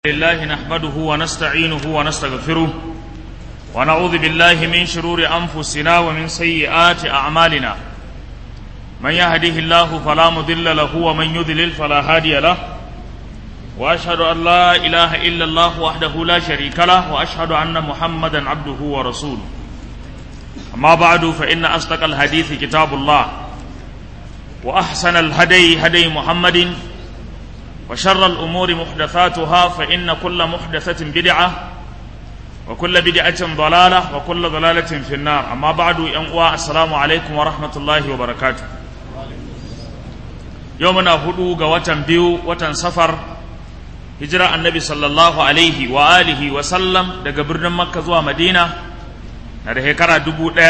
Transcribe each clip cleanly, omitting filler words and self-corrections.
لله نحمده ونستعينه ونستغفره ونعوذ بالله من شرور أنفسنا ومن سيئات أعمالنا من يهده الله فلا مضل له ومن يضلل فلا هادي له وأشهد أن لا إله إلا الله وحده لا شريك له وأشهد أن محمدا عبده ورسوله أما بعد فإن أصدق الحديث كتاب الله وأحسن الهدي هدي محمد وشر الأمور محدثاتها فإن كل محدثة بدعة وكل بدعة ضلالة وكل ضلالة في النار أما بعد ينقوى السلام عليكم ورحمة الله وبركاته يومنا هدوغ وتنبيو وتنسفر هجرة النبي صلى الله عليه وآله وسلم daga birnin Makka zuwa Madina na da shekara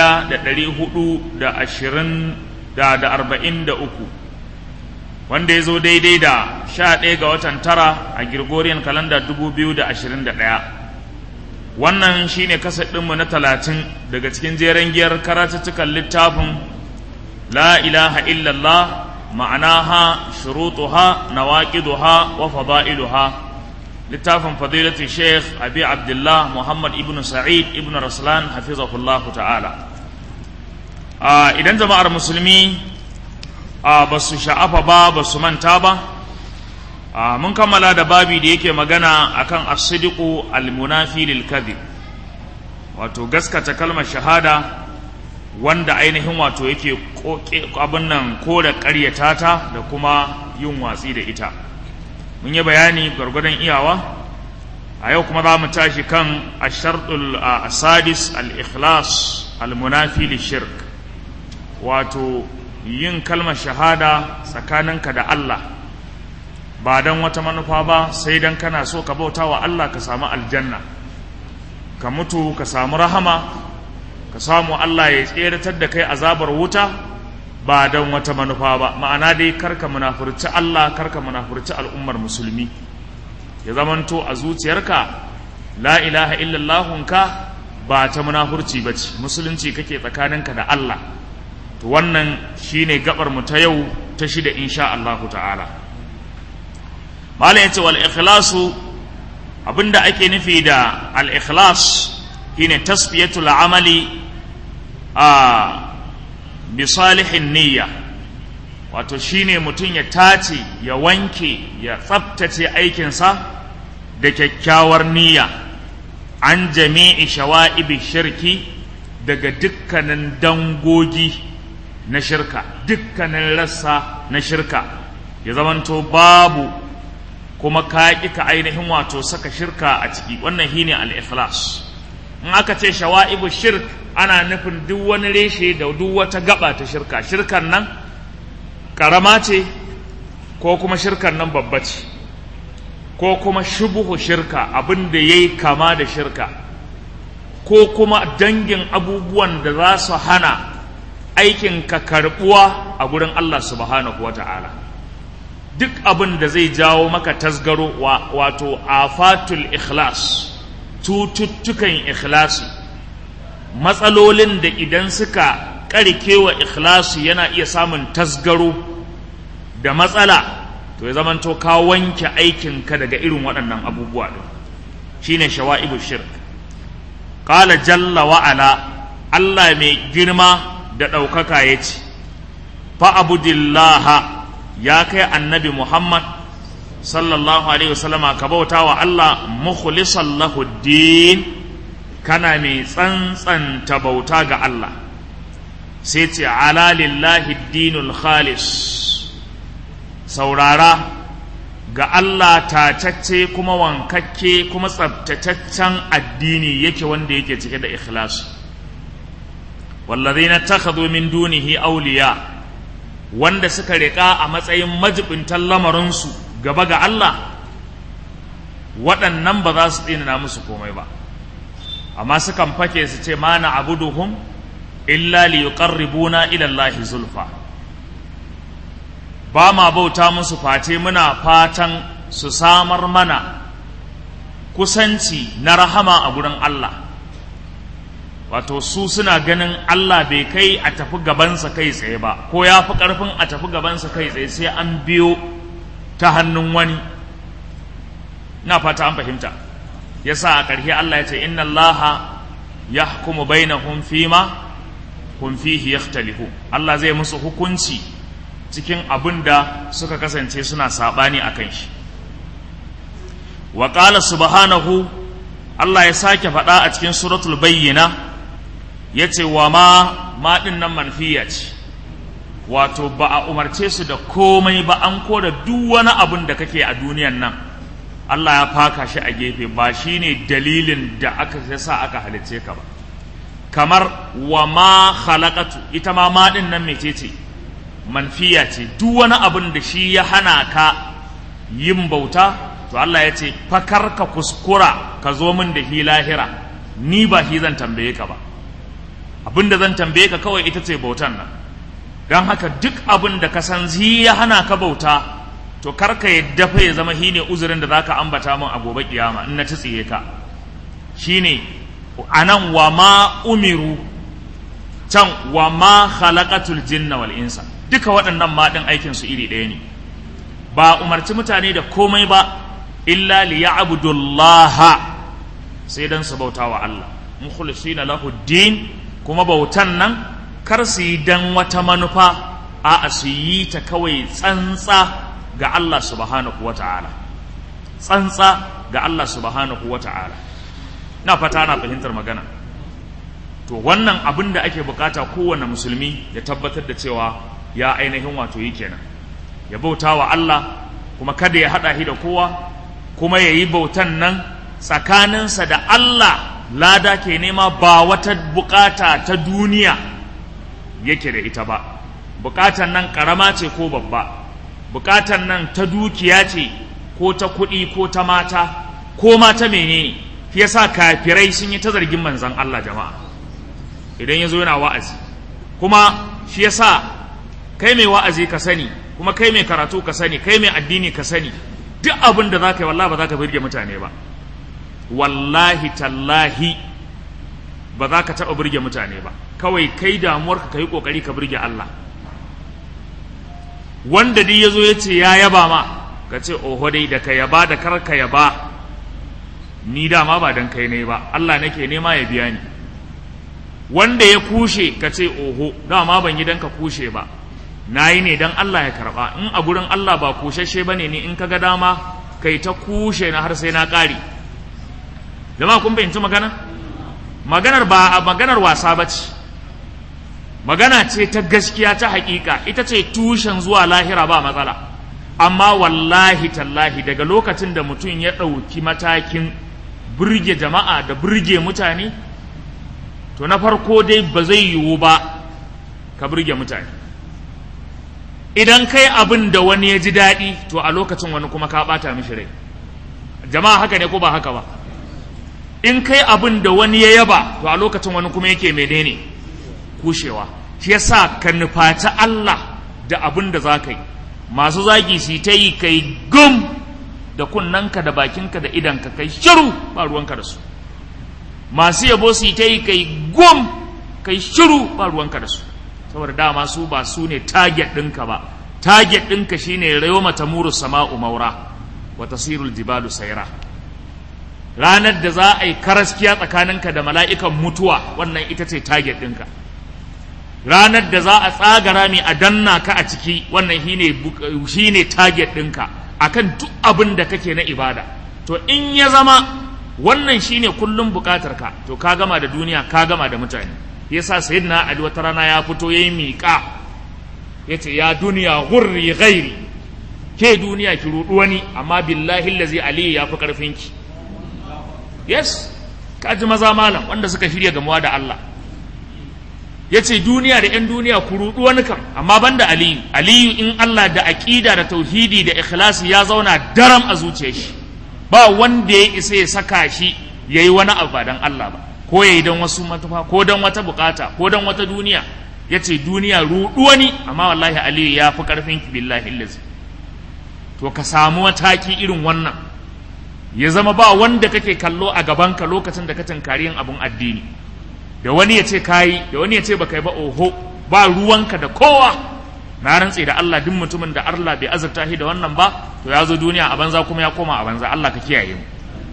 1443 wanda ya zo daidai da 11 ga watan tara a Gregorian calendar 2021 wannan shine kasar ɗinmu na 30 daga cikin jeren giyar karatuttukan littafin la ilaha illallah ma'anaha shurutuha nawaqiduha wa fada'iluha littafin fadilatu sheikh abi abdullah muhammad ibn sa'id ibn raslan hafizahullah ta'ala idan jama'ar musulmi ba su sha'afa ba su manta ba mun kammala da babi da yake magana akan as-sidqu al-munafi lil kadhib wato gaskata kalmar shahada wanda ainihin wato yake abin nan ko da ƙaryata ta da kuma yin watsi da ita mun yi bayani gwargwadon iyawa a yau kuma za mu tashi kan ash-shartul asadis al-ikhlas al-munafi lishirk wato yin kalmar shahada tsakaninka da Allah ba don wata manufa ba sai don kana so ka bauta wa Allah ka samu aljanna ka mutu ka samu rahama ka samu Allah ya tseratar da kai azabar wuta ba don wata manufa ba ma'ana dai karka munafurci Allah karka munafurci al'ummar musulmi ya zamanto a zuciyarka la ilaha illallahunka ba ta munafurci bace musulunci kake tsakaninka da Allah to wannan shine gabar mu ta yau ta shida insha Allah ta'ala malai yace wal ikhlasu abinda ake nufi da al ikhlas shine tasfiyatul amali bi salihin niyya wato shine mutun ya tace ya wanke ya tsaftace aikinsa da kyakkyawar niyya an jami'i shawa'ibi shirki daga dukkanin dangogi na shirka dukkanin rassa na shirka ya zamanto babu kuma ka ƙi ka ainihin wato saka shirka a ciki wannan shine al-ikhlas in aka ce shawa'ibu shirk ana nufin duk wani reshe da duk wata gaba ta shirka shirkan nan karama ce ko kuma shirkan nan babba ce ko kuma shubuhu shirka abin da yayi kama da shirka ko kuma dangin abubuwan da za su hana aikin ka karbuwa a gurin Allah subhanahu wata'ala duk abin da zai jawo maka tasgaro wato afatul ikhlas tututtukan ikhlasi matsalolin da idan suka karkewa ikhlasi yana iya samun tasgaro da matsala to ya zamanto ka wanke aikin ka daga irin waɗannan abubuwa din shine shawa'ibu shirk qala jalla wa ala Allah mai girma da ɗaukaka ya ce fa'abudillaha ya kai annabi Muhammad sallallahu alaihi wasallama ka bauta wa Allah mukhlisan lahu din kana mai tsantsanta bauta ga Allah sai ce ala lillahi dinul khalis saurara ga Allah tatacce kuma wankakke kuma tsabtataccen addini yake wanda yake cike da ikhlasi wallazina takhadhu min dunihi awliya wanda suka rika a matsayin majibintan lamarinsu gaba ga Allah waɗannan ba za su tsina musu komai ba amma sukan fake su ce ma na abuduhum illa liyuqarribuna ila Allahi zulfa ba ma bauta musu face muna fatan su samar mana kusanci na rahama a gurin Allah wato su suna ganin Allah bai kai a tafi gabansa kai tsaye ba ko ya fi ƙarfin a tafi gabansa kai tsaye sai an biyo ta hannun wani ina fata an fahimta. Yasa a ƙarshe Allah ya ce inna Allaha yahkumu bainahum fima hum fihi yakhtalifu. Allah zai musu hukunci cikin abin da suka kasance suna sabani akan shi. Wa qala subhanahu, Allah ya sake faɗa a cikin suratul bayyina yace wa ma din nan manfiya ce, wato ba a umarce su da komai ba, an koda duk wani abin da kake a duniyan nan Allah ya faka shi a gefe, ba shine dalilin da aka yasa aka halice ka ba. Kamar wa ma khalaqatu, ita ma din nan mecece, manfiya ce, duk wani abin da shi ya hana ka yin bauta, to Allah ya ce fakar ka kuskura ka zo min da hi lahira, ni ba hi zan tambaye ka ba, abin da zan tambaye ka kawai ita ce bautan nan. Don haka duk abin da ka san zai ya hana ka bauta, to karka yadda fa ya zama shine uzurin da zaka ambata min a gobe kiyama in na tsiye ka. Shine anan wa ma umiru, can wa ma khalaqatul jinna wal insa, duka waɗannan ma din aikin su iri ɗaya ne. Ba umarci mutane da komai ba illa liya'budullaha, sai dan su bautawa Allah mukhlisina lahu din, kuma bautan nan kar su yi dan wata manufa, a su yi ta kawai tsantsa ga Allah subhanahu wata'ala, tsantsa ga Allah subhanahu wata'ala. Na fata na fahimtar magana. To wannan abin da ake bukata kowane musulmi ya tabbatar da cewa ya ainihin wato yi kenan, ya bauta wa Allah kuma kada ya haɗa shi da kowa, kuma ya yi bautan nan tsakaninsa da Allah, lada ke nema, ba wata bukata ta duniya yake da ita ba. Bukatan nan ƙarama ce ko babba, bukatan nan ta dukiya ce ko ta kuɗi ko ta mata ko mata menene. Shi yasa kafirai sun yi ta zargin manzon Allah jama'a idan ya zo yana wa'azi. Kuma shi yasa kai mai wa'azi ka sani, kuma kai mai karatu ka sani, kai mai addini ka sani, duk abin da za ka yi wallahi ba za ka birge mutane ba, wallahi tallahi ba za ka taɓa birge mutane ba. Kawai kai damuwarka ka yi ƙoƙari ka birge Allah. Wanda dai ya zo ya ce ya yaba ma, ka ce oho dai da ka yaba da kar ka yaba, ni dama ba dan kai ne ba, Allah nake nema ya biya ni. Wanda ya kushe ka ce oho dama ban yi dan ka kushe ba, na yi ne dan Allah ya karba. In a gurin Allah ba kushashe bane ni in ka ga dama kai ta kushe na har sai na ƙari. Jama'a kun fahimci magana? Maganar ba a maganar wasa bace, magana ce ta gaskiya ta haƙiƙa, ita ce tushen zuwa lahira ba matsala. Amma wallahi tallahi daga lokacin da mutum ya ɗauki matakin burge jama'a da burge mutane, to na farko dai ba zai yiwu ba ka burge mutane. Idan kai abin da wani ya ji daɗi, to a lokacin wani kuma ka ɓata mishi rai. Jama'a haka ne ko ba haka ba? In kai abin da wani ya yaba, to a lokacin wani kuma yake menene kushewa. Shi yasa ka nufaci Allah da abin da za ka yi. Masu zagi su ta yi kai gum da kunnanka da bakinka da idanka, kai shiru ba ruwanka da su. Masu yabo su ta yi kai gum kai shiru ba ruwanka da su, saboda dama su ba su ne target ɗinka ba. Target ɗinka shine yawma tamuru sama'u maura wa tasirul jibalu sayra. Ranar da za a yi karaskiya tsakaninka da mala'ikan mutuwa, wannan ita ce target ɗinka. Ranar da za a tsaga rami a danna ka a ciki, wannan shine target ɗinka akan duk abin da kake na ibada. To in ya zama wannan shine kullum bukatarka, to ka gama da duniya, ka gama da mutane. Yasa sayyidina Ali wata rana ya fito yayi miƙa, yace ya duniya ghurri ghairi, ke duniya ki rudu wani, amma billahi allazi Ali ya fi karfin ki. Yes, kaji maza malam wanda suka shirya gamuwa da Allah. Yace duniya da 'yan duniya ku rudu wani kam, amma banda Aliyu. Aliyu in Allah da aqida da tauhidi da ikhlasi ya zauna daram a zuciyar shi, ba wanda ya isa ya saka shi yayi wani abu ba dan Allah ba, ko yayi dan wasu matufa, ko dan wata bukata, ko dan wata duniya. Yace duniya rudu wani, amma wallahi Aliyu ya fi karfin ki billahi allazi. To ka samu mataki irin wannan, ya zama ba wanda kake kallo a gabanka lokacin da ka tankari yin abun addini. Da wani ya ce kayi, da wani ya ce baka yi ba, oho, ba ruwanka da kowa. Na rantse da Allah, duk mutumin da Allah bai azurta shi da wannan ba, to ya zo duniya a banza kuma ya koma a banza. Allah ka kiyaye mu.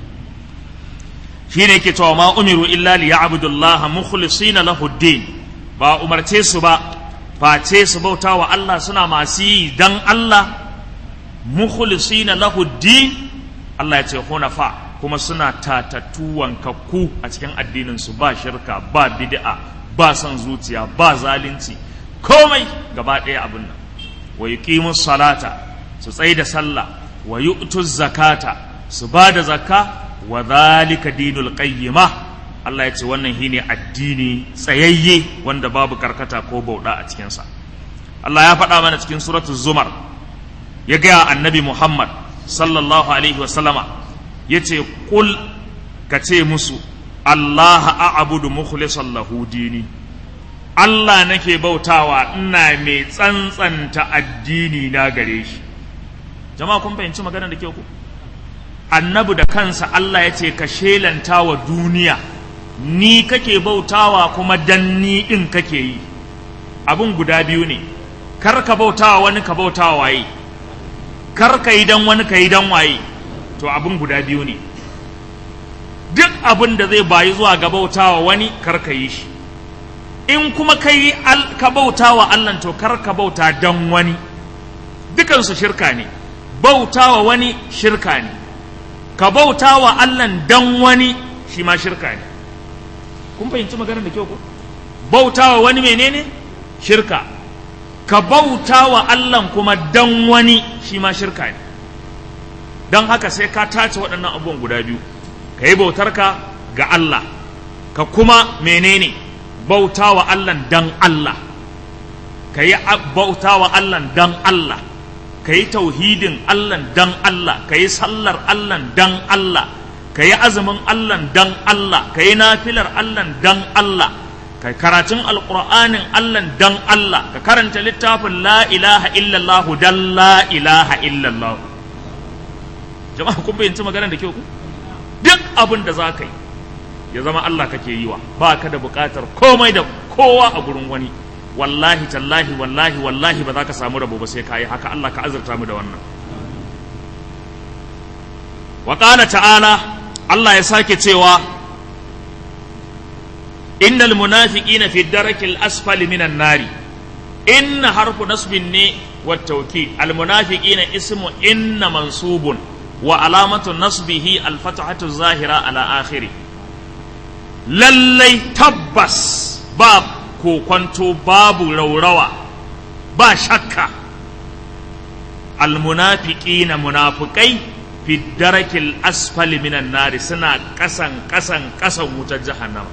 Shine yake cewa ma umiru illa li ya'budullaha mukhlisina lahu ad-din, ba umarce su ba face su bauta wa Allah suna masu yi dan Allah, mukhlisina lahu ad-din, Allah ya ce hunafa, kuma suna tatattu wankakku a cikin addinin su, ba shirka, ba bid'a, ba son zuciya, ba zalunci, komai gaba ɗaya abin nan. Wa yuqimus salata, su tsaida sallah, wa yu'tuz zakata, su ba da zakka, wa dhalika dinul qayyima, Allah ya ce wannan shine addini tsayayye wanda babu karkata ko bauda a cikin sa. Allah ya faɗa mana cikin suratul zumar, ya ga annabi Muhammad sallallahu alaihi wa sallama, yace qul, ka ce musu Allah a'budu mukhlishan lahu dini, Allah nake bautawa ina mai tsantsanta addini na gare shi. Jama'a kun fahimci maganar da ke ku? Annabi da kansa Allah ya ce ka shelanta wa duniya ni kake bautawa kuma dan ni din kake yi. Abun guda biyu ne, kar ka bautawa wani ka bautawa waye, kar ka yi dan wani ka yi dan waye, to abun guda biyu ne. Duk abin da zai bayi zuwa ga bautawa wani kar ka yi shi, in kuma ka bautawa Allah to kar ka bauta dan wani. Dukansu shirka ne, bautawa wani shirka ne, ka bauta wa Allah dan wani shi ma shirka ne. Kun fahimci maganar da kyau ko? Bauta wa wani menene? Shirka. Ka bauta wa Allah kuma dan wani shi ma shirka ne. Don haka sai ka tace waɗannan abubuwan guda biyu, ka yi bautarka ga Allah, ka kuma menene? Bauta wa Allah dan Allah, ka yi bauta wa Allah dan Allah, ka yi tauhidin Allah dan Allah, ka yi sallar Allah dan Allah, ka yi azumin Allah dan Allah, ka yi nafilar Allah dan Allah, ka karatun alƙur'anin Allah dan Allah, ka karanta littafin la ilaha illallah dan la ilaha illallah. Jama'a kun bayyanci maganar da kyau ku? Duk abin da za ka yi ya zama Allah kake yi wa, ba ka da buƙatar komai da kowa a gurin wani. Wallahi tallahi wallahi wallahi ba za ka samu rabo ba sai ka yi haka. Allah ka azurta mu da wannan. Wa qala ta'ala, Allah ya sake cewa innal munafiqina fi darakil asfali minan nari. Inna harfu nasbin ne wa tawkid. Al munafiqina ismu inna mansubun wa alamatu nasbihi al fathatu zahira ala akhiri. Lallai tabbas ba kokwanto, babu raurawa, ba shakka, almunafiqina munafiqai fi darakil asfali minan nari, suna kasan wutar jahannama.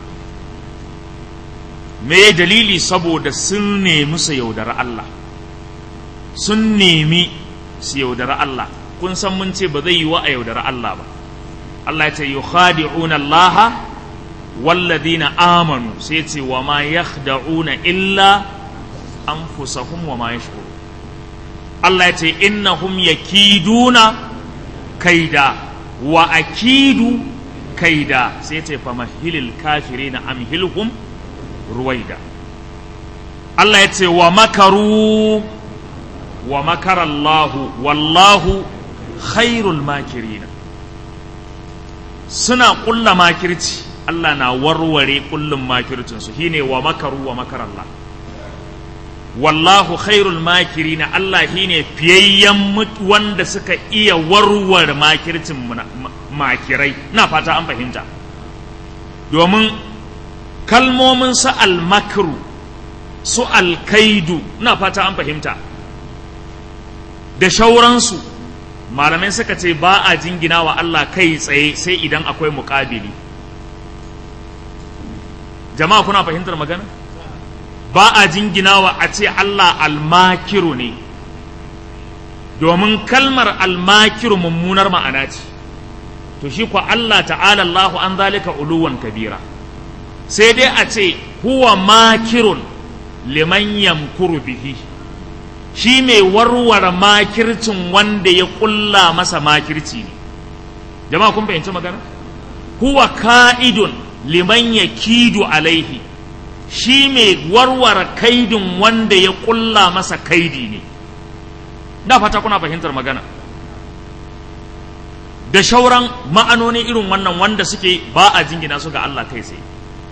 Me dalili? Saboda sun nemi su yaudara Allah, sun nemi su yaudara Allah. Kun san mun ce ba zai yi wa a yaudara Allah ba. Allah ya ce yukhadi'una Allah والذين آمنوا سيتي وما يخدعون إلا أنفسهم وما يشعرون. الله يتي إنهم يكيدون كيدا وأكيد كيدا سيتي فمهل الكافرين أمهلهم رويدا. الله يتي ومكروا ومكر الله والله خير الماكرين. سنة قل ماكرتي Allah na warware kullum makircinsu, shine wa makaru wa makarallah. Wallahu khairul makirina, Allah shine fiyayyen wanda suka iya warware makircin makirai. Na fata an fahimta. Domin kalmomin su al-makru, su al-kaidu, na fata an fahimta, da shauransu malamai suka ce ba a jingina wa Allah kai tsaye sai idan akwai muƙabili. Jama'a kuna fahimtar magana? Ba a jinginawa a ce Allah almakiru ne, domin kalmar almakiru mummunar ma'ana ce. To shi kuwa Allah ta'ala Allahu an zalika uluwan kabira. Sai dai a ce huwa makirun liman yamkuru bihi, shi mai warware makircin wanda ya kulla masa makirci ne. Jama'a kun fahimci magana? Huwa ka'idun liman ya kidu alaihi, shi mai warware kaidin wanda ya kulla masa kaidi ne. Da fata kuna fahimtar magana. da shauran ma'anoni irin wannan wanda suke ba a jingina su ga Allah kai tsaye.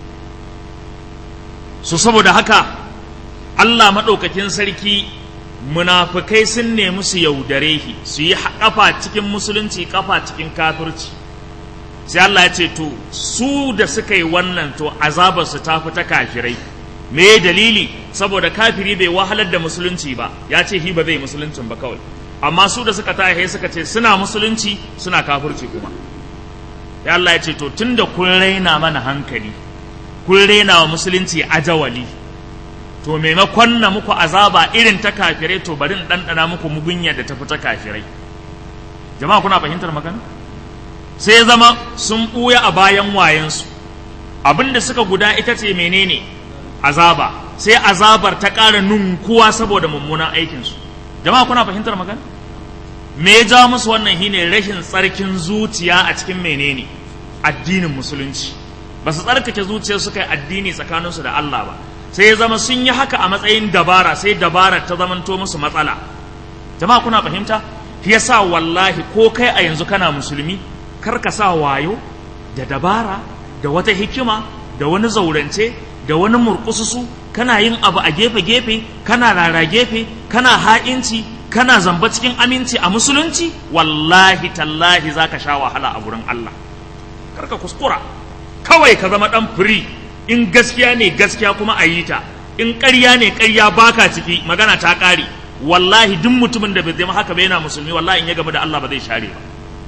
So saboda haka Allah maɗaukakin sarki munafukai sun nemi su yaudare shi, su yi kafa cikin musulunci kafa cikin kafirci. Sai Allah ya ce to su da suka yi wannan to azabar su ta fi ta kafirai. Me dalili? Saboda kafiri bai wahalar da musulunci ba, ya ce shi ba zai musuluncin ba kawai. Amma su da suka tahe suka ce suna musulunci suna kafirci kuma. Ya Allah ya ce to tunda kun raina mana hankali, kun raina wa musulunci ajawali, to maimakon na muku azaba irin ta kafirai to bari in ɗanɗana muku mugunya da tafi ta kafirai. Jama'a kuna fahimtar magana? Sai ya zama sun ɓuya a bayan wayensu, abinda suka guda ita ce menene azaba, sai azabar ta ƙara nunkuwa saboda mummunan aikinsu. Jama'a kuna fahimtar magana? Me ya jawo musu wannan shine rashin tsarkin zuciya a cikin menene addinin musulunci. Ba su tsarkake zuciyar su kai addini tsakaninsu da Allah ba, sai ya zama sun yi haka a matsayin dabara, sai dabara ta zamanto musu matsala. Jama'a kuna fahimta? Shi yasa wallahi ko kai a yanzu kana musulmi, kar ka sa wayo da dabara da wata hikima da wani zaurance da wani murkususu, kana yin abu a gefe-gefe, kana rara gefe, kana ha'inci, kana zamba cikin aminci a musulunci, wallahi tallahi za ka sha wahala a gurin Allah. Karka kuskura, kawai ka zama ɗan firi, in gaskiya ne gaskiya kuma a yi ta, in ƙarya ne ƙarya baka ciki, magana ta ƙare. Wallahi duk mutumin da bai zama haka ba yana musulmi, wallahi in ya gaba da Allah ba zai share ba.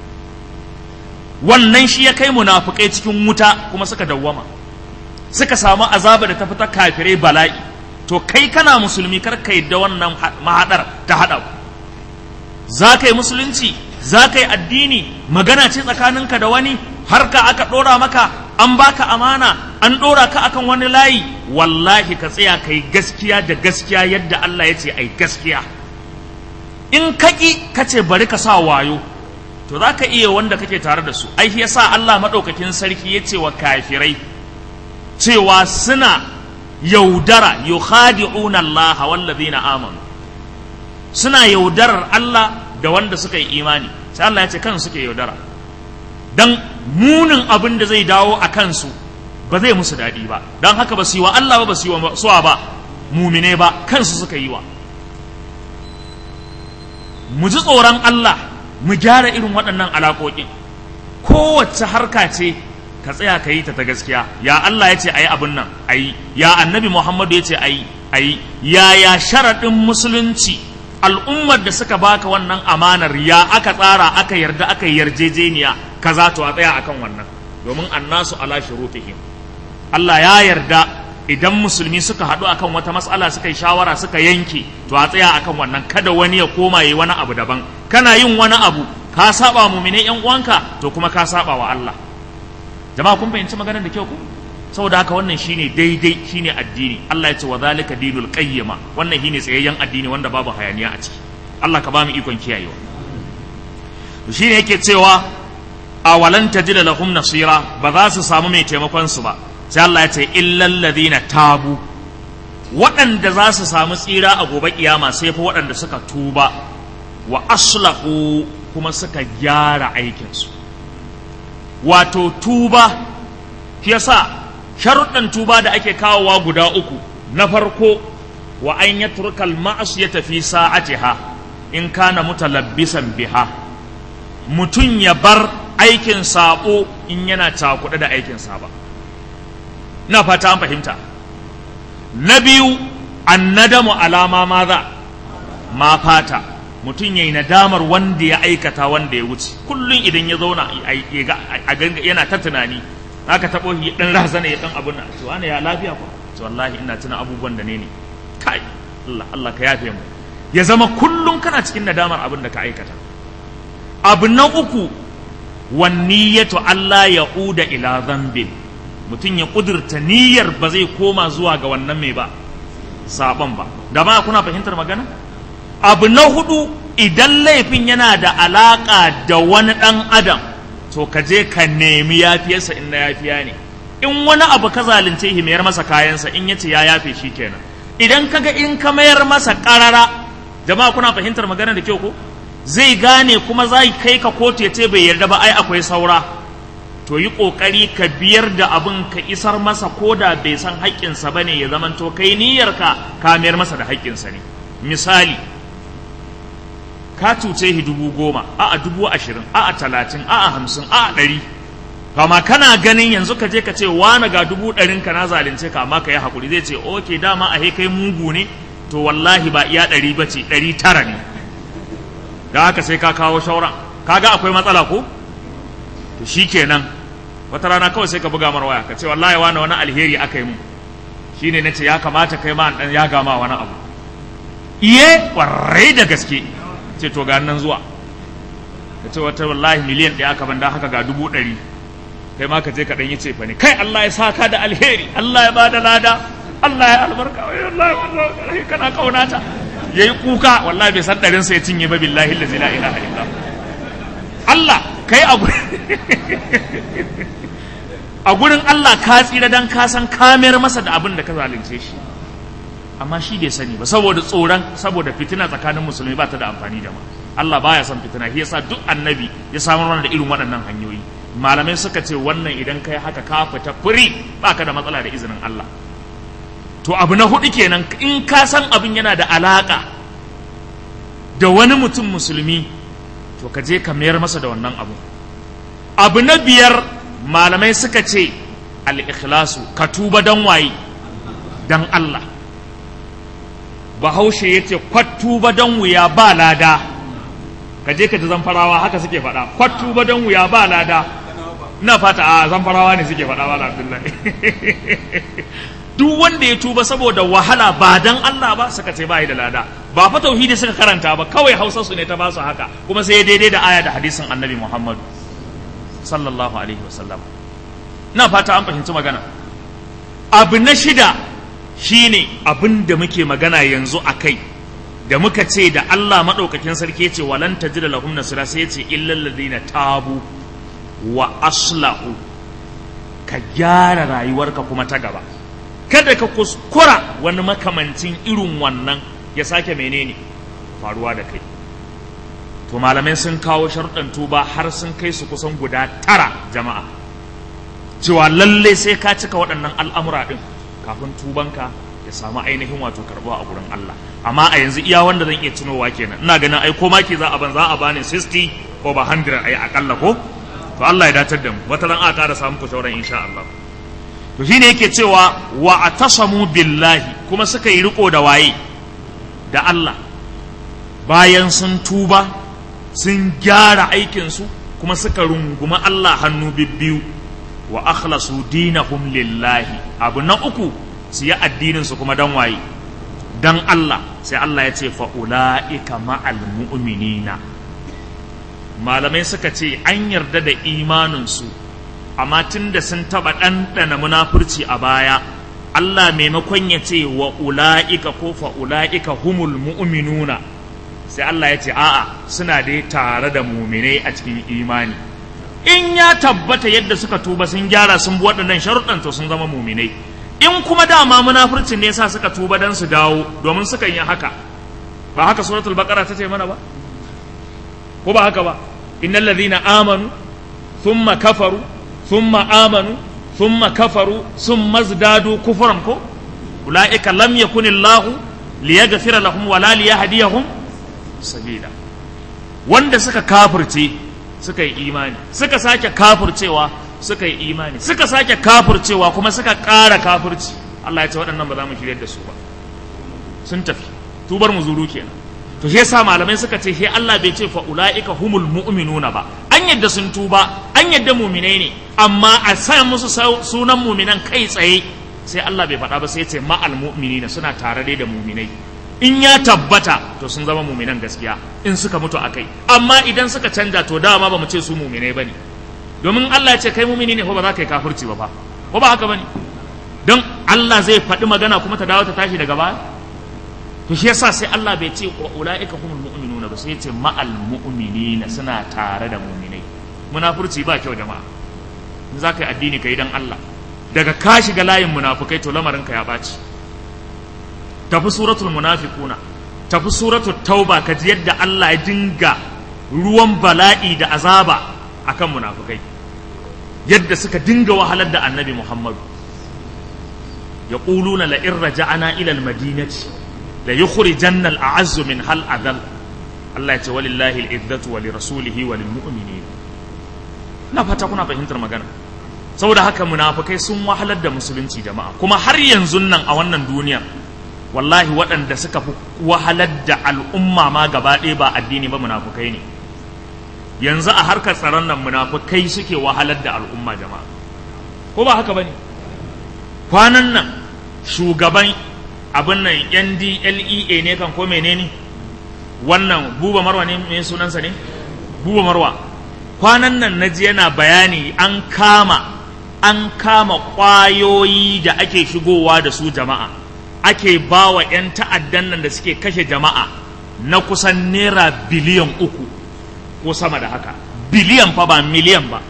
Wannan shi ya kai munafukai cikin wuta kuma suka dawwama, suka samu azaba da ta fita kafirai bala'i. To kai kana musulmi kar ka yadda wannan mahadar ta hada ku. Za ka yi musulunci, za ka yi addini, magana ce tsakaninka da wani, har ka aka ɗora maka, an baka amana, an ɗora ka akan wani layi, wallahi ka tsaya ka yi gaskiya da gaskiya yadda Allah ya ce ai gaskiya. In kaki ka ce bari ka sa wayo, to za ka iya wanda kake tare da su. Ai ya sa Allah maɗaukakin sarki ya ce wa kafirai cewa suna yaudara, yukhadi'una Allah wallazina amanu, suna yaudarar Allah da wanda suka yi imani. Sai Allah ya ce kan suke yaudara, dan munin abin da zai dawo a kansu ba zai musu daɗi ba. Don haka ba su yi wa Allah ba, ba su yi wa suwa ba, mumine ba, kansu suka yi wa. Mu ji tsoron Allah, mu gyara irin waɗannan alaƙoƙin. Kowace harka ce ka tsaya ka yi ta gaskiya. Ya Allah ya ce a yi abin nan, a yi. Ya annabi Muhammadu ya ce a yi, a yi. Yaya sharaɗin musulunci, al'ummar da suka baka wannan amanar, ya aka tsara, aka yarda, aka yarjejeniya kaza, to a tsaya akan wannan. Domin annasu ala shurutihim. Allah ya yarda idan musulmi suka haɗu akan wata matsala, suka yi shawara, suka yanke, to a tsaya akan wannan. Kada wani ya koma yi wani abu daban. Kana yin wani abu ka saba mu'minai yan uwanka, to kuma ka saba wa Allah. Jama'a kun fahimci maganar da kyau ku? Saboda haka wannan shine daidai, shine addini. Allah ya ce wa zalika dinul qayyima, wannan shine tsayayyen addini wanda babu hayaniya a ciki. Allah ka ba mu ikon kiyayewa. To shine yake cewa awalan tajida lahum nasira, ba za su samu mai taimakon su ba. Sai Allah ya ce illal ladina tabu, waɗanda za su samu tsira a gobe kiyama sai fa waɗanda suka tuba, wa aslahu, kuma suka gyara aikinsu. Wato tuba, yasa sharuɗan tuba da ake kawowa guda uku. Na farko, wa an yatrukal ma'asiyata fi sa'atiha in kana mutalabbisan biha, mutum ya bar aikin sabo in yana cakuɗe da aikin saba. Ina fata an fahimta. Na biyu, annadamu alama maza ma fata, mutum ya yi nadamar wanda ya aikata, wanda ya wuce. Kullum idan ya zauna yana ta tunani, aka taɓo shi ɗan razana ya ɗan abun nan, to wani ya lafiya ko? To wallahi ina tuna abubuwan da ne kai Allah ka yafe mu. Ya zama kullum kana cikin nadamar abin da ka aikata. Abu na uku, wan niyyatu Allah ya'uda ila dhanbin, mutum ya kudurta niyyar ba zai koma zuwa ga wannan mai ba saban ba. Da ma kuna fahimtar magana? Abu na hudu, idan laifin yana da alaka da wani dan adam, to ka je ka nemi yafiyarsa in na yafiya ne. In wani abu ka zalunce shi, mayar masa kayansa, in yace ya yafe shi kenan. Idan kaga in ka mayar masa karara, jama'a kuna fahimtar magana da kyau ko? zai gane kuma zai kai ka kotu ya ce bai yarda ba ai akwai saura, to yi ƙoƙari ka biyar da abin ka isar masa ko da bai san haƙƙinsa ba ne, ya zamanto kai niyyarka ka mayar masa da haƙƙinsa ne. Misali, ka cuce shi 10,000, a'a 20,000, a'a 30, a'a 50, a'a 100, kama kana ganin yanzu ka je ka ce wani ga 100,000 ka na zalunce ka, amma ka yi haƙuri, zai ce oke dama a kai mugu ne, to wallahi ba iya 100 ba ce 900 ne, da haka sai ka kawo shauran, kaga akwai matsala ko? To shi kenan wata rana kawai sai ka buga mar waya ka ce wallahi wani alheri aka yi mu, shine nace ya kamata kai ma dan ya gama wani abu. Iye kwarai da gaske, ce to ga nan zuwa, ka ce wata wallahi miliyan ɗaya aka banda haka ga 100,000, kai ma ka je ka dan yi cefa ne, kai Allah ya saka da alheri, Allah ya bada lada, Allah ya albarka, wallahi kana kaunata, yayi kuka wallahi bai san ɗarin sa ya cinye ba, billahi la ilaha illa Allah. Kai a gurin Allah ka tsira dan ka san kamar masa da abin da ka zalunce shi, amma shi bai sani ba saboda fitina tsakanin musulmi ba ta da amfani da ma. Allah baya son fitina, shi yasa duk annabi ya samar mana da irin waɗannan hanyoyi. Malamai suka ce wannan idan kai haka ka fita firi, baka da matsala da izinin Allah. To abu na hudu kenan, in ka san abin yana da alaka da wani mutum musulmi, to ka je ka mayar masa da wannan abu. Abu na biyar, malamai suka ce al-ikhlasu, ka tuba dan waye? Dan Allah. Bahaushe ya ce kwattuba dan wuya ba lada, ka je ka ji Zamfarawa haka suke faɗa, kwattuba dan wuya ba lada. Ina fata a Zamfarawa ne suke faɗa, wala Abdullahi. Duk wanda ya tuba saboda wahala ba dan Allah ba, suka ce ba yi da lada. Ba fa tauhidi suka karanta ba, kawai Hausa su ne ta ba su haka, kuma sai daidai da aya da hadisin Annabi Muhammad sallallahu alaihi wasallam. Na fata an fahimci magana. Abu na shida shine abin da muke magana yanzu akai, da muka ce da Allah madaukakin sarki yace walan tajida lahum nasira, sai yace illal ladina tabu wa aslahu. Ka gyara rayuwarka kuma ta gaba, kada ka kuskura wani makamancin irin wannan ya sake menene faruwa da kai. To malamai sun kawo sharuɗan tuba har sun kai su kusan guda 9 jama'a, cewa lalle sai ka cika waɗannan al'amura ɗin kafin tubanka ya samu ainihin wato karɓuwa a gurin Allah. Amma a yanzu iya wanda zan iya tunowa kenan, ina ganin ai ko maki za a bani 60 ko ba 100 ai akalla ko. To Allah ya datar da mu, wata ran aka ƙara samu ku shauran insha Allah. To shine yake cewa wa atasamu billahi, kuma suka yi riko da waye? Da Allah. Bayan sun tuba, sun gyara aikinsu, kuma suka runguma Allah hannu bibbiyu. Wa akhlasu dinahum lillahi. Abu na uku, su yi addininsu kuma dan waye? Dan Allah. Sai Allah ya ce fa ulaika ma'al mu'minina. Malamai suka ce an yarda da imaninsu, amma tun da sun taɓa ɗanɗana munafurci a baya, Allah maimakon ya ce wa ula'ika ko fa ula'ika humul mu'minuna, sai Allah ya ce a'a suna dai tare da muminai a cikin imani. In ya tabbata yadda suka tuba sun gyara sun bi waɗannan sharuɗan, to sun zama muminai. In kuma dama munafurcin ne yasa suka tuba dan su dawo, domin sukan yi haka. Ba haka suratul baqara ta ce mana ba? Ko ba haka ba? Innal ladhina amanu thumma kafaru thumma amanu thumma kafaru thumma zdadu kufran, ko ulaika lam yakunillahu liyaghfira lahum wala liyahdiyahum sabila. Wanda suka kafirce suka yi imani, suka sake kafircewa suka yi imani, suka sake kafircewa kuma suka ƙara kafirci, Allah ya ce waɗannan ba za mu shirye da su ba, sun tafi, tubar mu zuru kenan. To shi yasa malamai suka ce he Allah bai ce fa ulaika humul mu'minuna ba, an yadda sun tuba, an yadda mu'minai ne, amma a sa musu sunan mu'minan kai tsaye sai Allah bai faɗa ba, sai ya ce ma'al mu'minina, suna tare dai da mu'minai. In ya tabbata to sun zama mu'minan gaskiya in suka mutu akai, amma idan suka canja to dama ba mu ce su mu'minai bane, domin Allah ya ce kai mu'mini ne ko ba za ka yi kafirci ba fa, ko ba haka bane? Don Allah zai faɗi magana kuma ta dawo ta tashi daga baya. To shi yasa sai Allah bai ce wa ulaika humul mu'minuna ba, sai ya ce ma'al mu'minina, suna tare da mu'minai. Munafurci ba kyau jama'a. In za ka yi addini ka yi dan Allah, daga ka shiga layin munafukai to lamarin ka ya ɓaci. Tafi suratul munafiquna, tafi suratul tauba, ka ji yadda Allah ya dinga ruwan bala'i da azaba akan munafukai, yadda suka dinga wahalar da annabi Muhammadu. yaquluna la in raja'na ila al-madinati la yukhrijanna al-a'azzu min hal adal. Allah ya ce walillahi al-izzatu wa lirasulihi wa lilmu'minin. Na fata kuna fahimtar magana. Saboda haka munafikai sun wahalar da musulunci jama'a, kuma har yanzu nan a wannan duniya wallahi waɗanda suka fi wahalar da al'umma ma gaba ɗaya ba addini ba munafikai ne. Yanzu a harkar tsaron nan munafikai suke wahalar da al'umma jama'a, ko ba haka bane? Kwanan nan shugaban abin nan NDLEA ne kan ko menene wannan Buba Marwa ne, me sunansa ne? Buba Marwa. Kwanan nan naji yana bayani an kama ƙwayoyi da ake shigowa da su jama'a, ake ba wa 'yan ta'addan nan da suke kashe jama'a na kusan naira biliyan 3 ko sama da haka. Biliyan fa ba miliyan ba.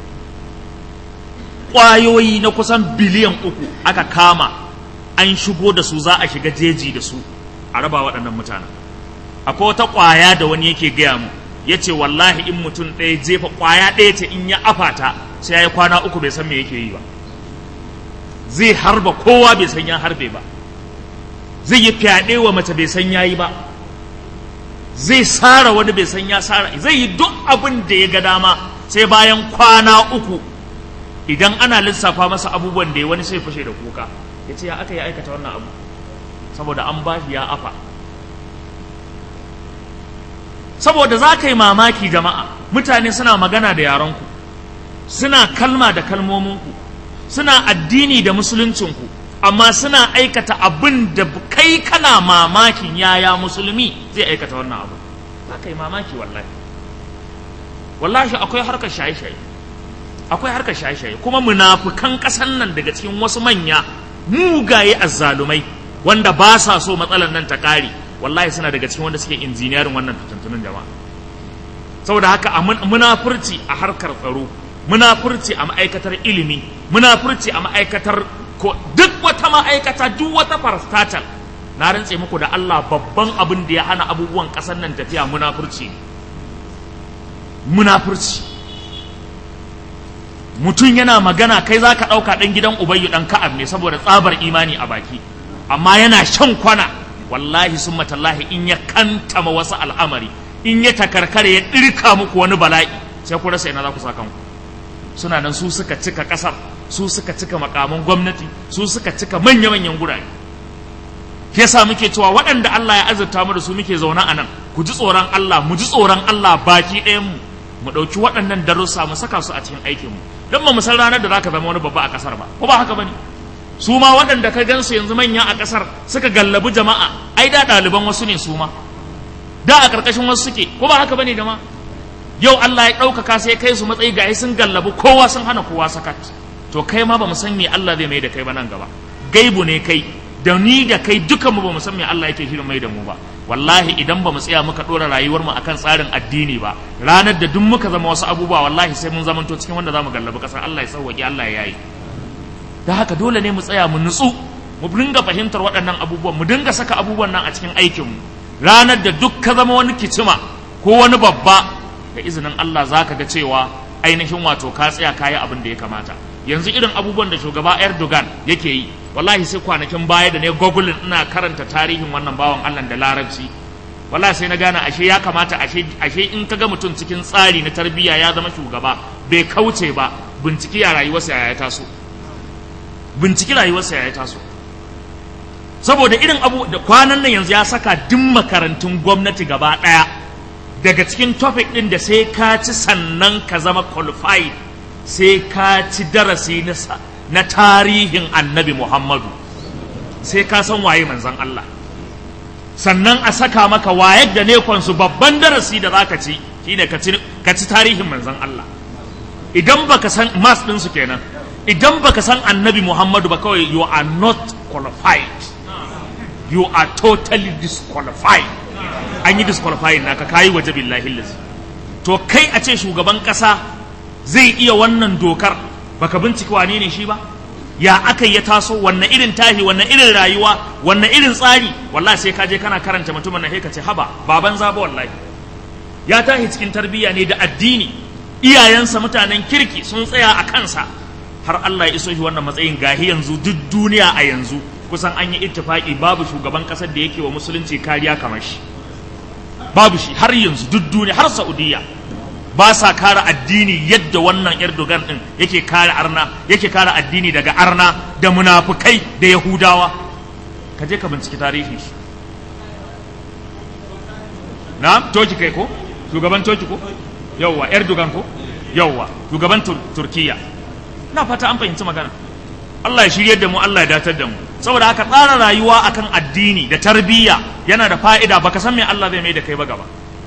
Ƙwayoyi na kusan biliyan 3 aka kama, an shigo da su, za a shiga jeji da su a raba waɗannan mutanen. Akwai wata ƙwaya da wani yake gaya mu, ya ce wallahi in mutum ɗaya jefa ƙwaya ɗaya ta in ya afata sai ya yi kwana 3 bai san me yake yi ba. Zai harba kowa bai san ya harbe ba, zai yi fyaɗe wa mace bai san ya yi ba, zai sara wani bai san ya sara, zai yi duk abin da ya ga dama, sai bayan kwana 3 idan ana lissafa masa abubuwan da ya wani sai fashe da kuka, ya ce ya aka yi aikata wannan abu, saboda an ba shi ya afa. Saboda za ka yi mamaki jama'a, mutane suna magana da yaranku, suna kalma da kalmominku, suna addini da musuluncinku, amma suna aikata abin da kai kana mamakin yaya musulmi zai aikata wannan abu. Za ka yi mamaki wallahi. Wallahi akwai harkar shaye-shaye, akwai harkar shaye-shaye, kuma munafukan ƙasan nan daga cikin wasu manya mugaye azzalumai wanda ba sa so matsalar nan ta ƙare, wallahi suna daga cikin wanda suke injiniyarin wannan fitintunin jama'a. Saboda haka a munafurci a harkar tsaro, munafurci a ma'aikatar ilimi, munafurci a ma'aikatar duk wata ma'aikata, duk wata parastatal, na rantse muku da Allah babban abin da ya hana abubuwan ƙasar nan tafiya munafurci. Munafurci. Mutum yana magana kai za ka ɗauka ɗan gidan Ubayyu ɗan Ka'ab ne saboda tsabar imani a baki, amma yana shan kwana, wallahi summa tallahi in ya kantama wasu al'amari, in ya takarkare ya ɗirka muku wani bala'i, sai ku rasa ina za ku sa kanku. Suna nan su suka cika ƙasar, su suka cika makaman gwamnati, su suka cika manya-manyan gurare. Ke sa muke cewa waɗanda Allah ya azurta mu da su muke zaune a nan, ku ji tsoron Allah, mu ji tsoron Allah baki ɗayan mu ɗauki waɗannan darussa mu saka su a cikin aikinmu, don ba mu san ranar da za ka zama wani babba a ƙasar ba, ko ba haka ba ne? Su ma waɗanda ka gansu yanzu manya a ƙasar suka gallabi jama'a, ai da ɗaliban wasu ne su ma, da a ƙarƙashin wasu suke, ko ba haka ba ne jama'a? Yau Allah ya ɗaukaka sai kai su matsayi ga sun gallabi kowa, sun hana kowa sakat. To kai ma ba mu san me Allah zai mai da kai ba nan gaba, gaibu ne kai da ni da kai dukan mu ba mu san me Allah yake shirin mai da mu ba. Wallahi idan ba mu tsaya muka ɗora rayuwar mu akan tsarin addini ba, ranar da duk muka zama wasu abubuwa wallahi sai mun zamanto cikin wanda za mu gallabi ƙasar. Allah ya sauwaƙe, Allah ya yayi. Da haka dole ne mu tsaya mu nutsu, mu dinga fahimtar waɗannan abubuwan, mu dinga saka abubuwan nan a cikin aikinmu. Ranar da duk ka zama wani kicima ko wani babba, da izinin Allah za ka ga cewa ainihin wato ka tsaya kayi abin da ya kamata. Yanzu irin abubuwan da shugaba Erdogan yake yi, wallahi sai kwanakin baya da ne gogulin ina karanta tarihin wannan bawan Allah da larabci, wallahi sai na gane ashe ya kamata, ashe in ka ga mutum cikin tsari na tarbiyya ya zama shugaba bai kauce ba, binciki ya rayuwarsa ya taso, binciki rayuwarsa ya taso. Saboda irin abu da kwanan nan yanzu ya saka duk makarantun gwamnati gaba ɗaya daga cikin topic ɗin da sai ka ci sannan ka zama qualified, sai ka ci darasi na tarihin annabi Muhammadu, sai ka san waye manzon Allah, sannan a saka maka wayar da nekonsu babban darasi da za ka ci shine ka ci tarihin manzon Allah. Idan baka san mas ɗinsu kenan, idan baka san annabi Muhammadu ba, kawai you are not qualified, you are totally disqualified. An yi disqualifying naka, kayi waje billahi lazi. To kai a ce shugaban kasa zai iya wannan dokar, baka bincika wane ne shi ba, ya aka ya taso, wannan irin tahi, wannan irin rayuwa, wannan irin tsari. Wallahi sai ka je kana karanta mutumin nan, sai ka ce haba baban zaba, wallahi ya tashi cikin tarbiyya ne da addini, iyayensa mutanen kirki sun tsaya a kansa har Allah ya iso shi wannan matsayin. Gahi yanzu duk duniya a yanzu kusan an yi ittifaki babu shugaban kasar da yake wa musulunci kariya kamar shi, babu shi har yanzu duk duniya, har Saudiya ba sa kare addini yadda wannan Erdogan din yake kare arna, yake kare addini daga arna da munafukai da Yahudawa. Ka je ka binciki tarihi shi. Na Turki kai ko? Shugaban Turki ko? Yawwa Erdogan ko? Yawwa shugaban Turkiya. Na fata an fahimci magana. Allah ya shirye da mu, Allah ya datar da mu. Saboda haka tsara rayuwa akan addini da tarbiyya yana da fa'ida. Baka san me Allah zai mai da kai ba gaba.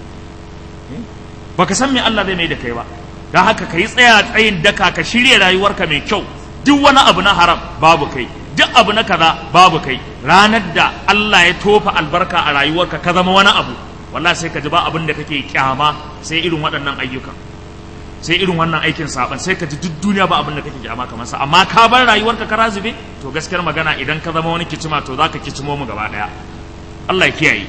Baka san me Allah zai mai da kai ba. Dan haka kai tsaya tsayin daka ka shirye rayuwarka mai kyau. Duk wani abu na haram babu kai, duk abu na kaza babu kai. Ranar da Allah ya tofa albarka a rayuwarka ka zama wani abu, wallahi sai ka ji ba abin da kake kyama sai irin waɗannan ayyukan, sai irin wannan aikin saban, sai ka ji duk duniya ba abin da kake kyama kamar sa. Amma ka bar rayuwarka ka razube, to gaskiyar magana idan ka zama wani kicima to zaka kicimo mu gaba daya. Allah ya kiyaye.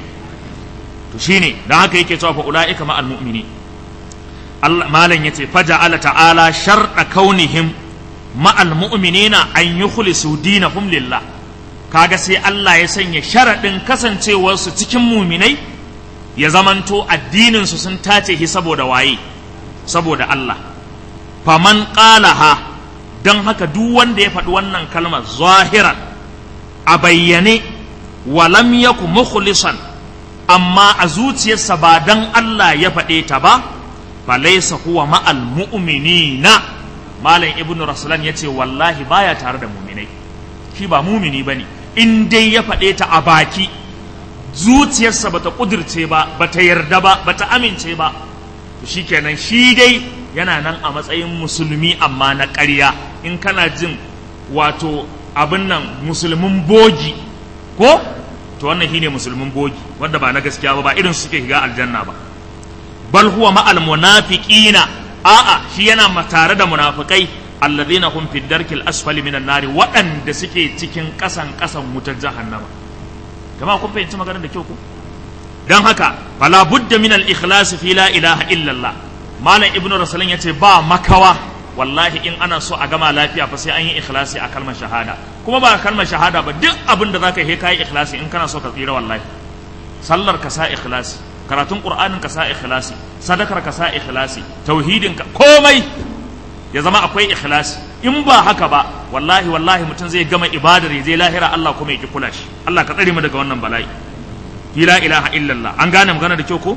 To shine dan haka yake cewa fa ulaika ma'al mu'mini. Allah malan yace faja'ala ta'ala sharta kaunihim ma'al mu'minina an yukhlisu dinahum lillah. Kaga sai Allah ya sanya sharadin kasancewar su cikin mu'minai ya zamanto addinin su sun tace shi saboda waye, saboda Allah. Faman qalaha, dan haka duk wanda ya faɗi wannan kalmar zahiran a bayyane walam yaku mukhlisan, amma a zuciyarsa ba dan Allah ya faɗe ta ba, falaysa huwa ma'al mu'minina. Malam Ibn Rasulan yace wallahi baya tare da mu'minai, shi ba mu'mini bane. In dai ya faɗe ta a baki, zuciyarsa bata kudirce ba, bata yarda ba, bata amince ba, to shikenan shi dai yana nan a matsayin musulmi amma na ƙarya. In kana jin wato abin nan musulmin bogi ko, to wannan shine musulmin bogi wanda ba na gaskiya ba, ba irin suke shiga aljanna ba. Bal huwa ma'al munafiqina, a'a shi yana tare da munafikai alladhina hum fi darkil asfali minan nari, waɗanda suke cikin ƙasan wutar jahannama. Jama'a kun fahimci maganar da kyau ku? Dan haka fala budda min al ikhlas fi la ilaha illa Allah. Malam Ibn Rasulun yace ba makawa wallahi in ana so a gama lafiya fa sai an yi ikhlasi a kalmar shahada. Kuma ba kalmar shahada ba, duk abin da zaka yi kai ikhlasi in kana so ka tsira wallahi. Sallar ka sa ikhlasi, karatun Qur'anin ka sa ikhlasi, sadakar ka sa ikhlasi, tauhidin ka komai ya zama akwai ikhlasi. In ba haka ba wallahi mutum zai gama ibadar zai lahira Allah kuma yake kula shi. Allah ka tsare mu daga wannan bala'i. La ilaha illallah. An gane magana da kyau ko?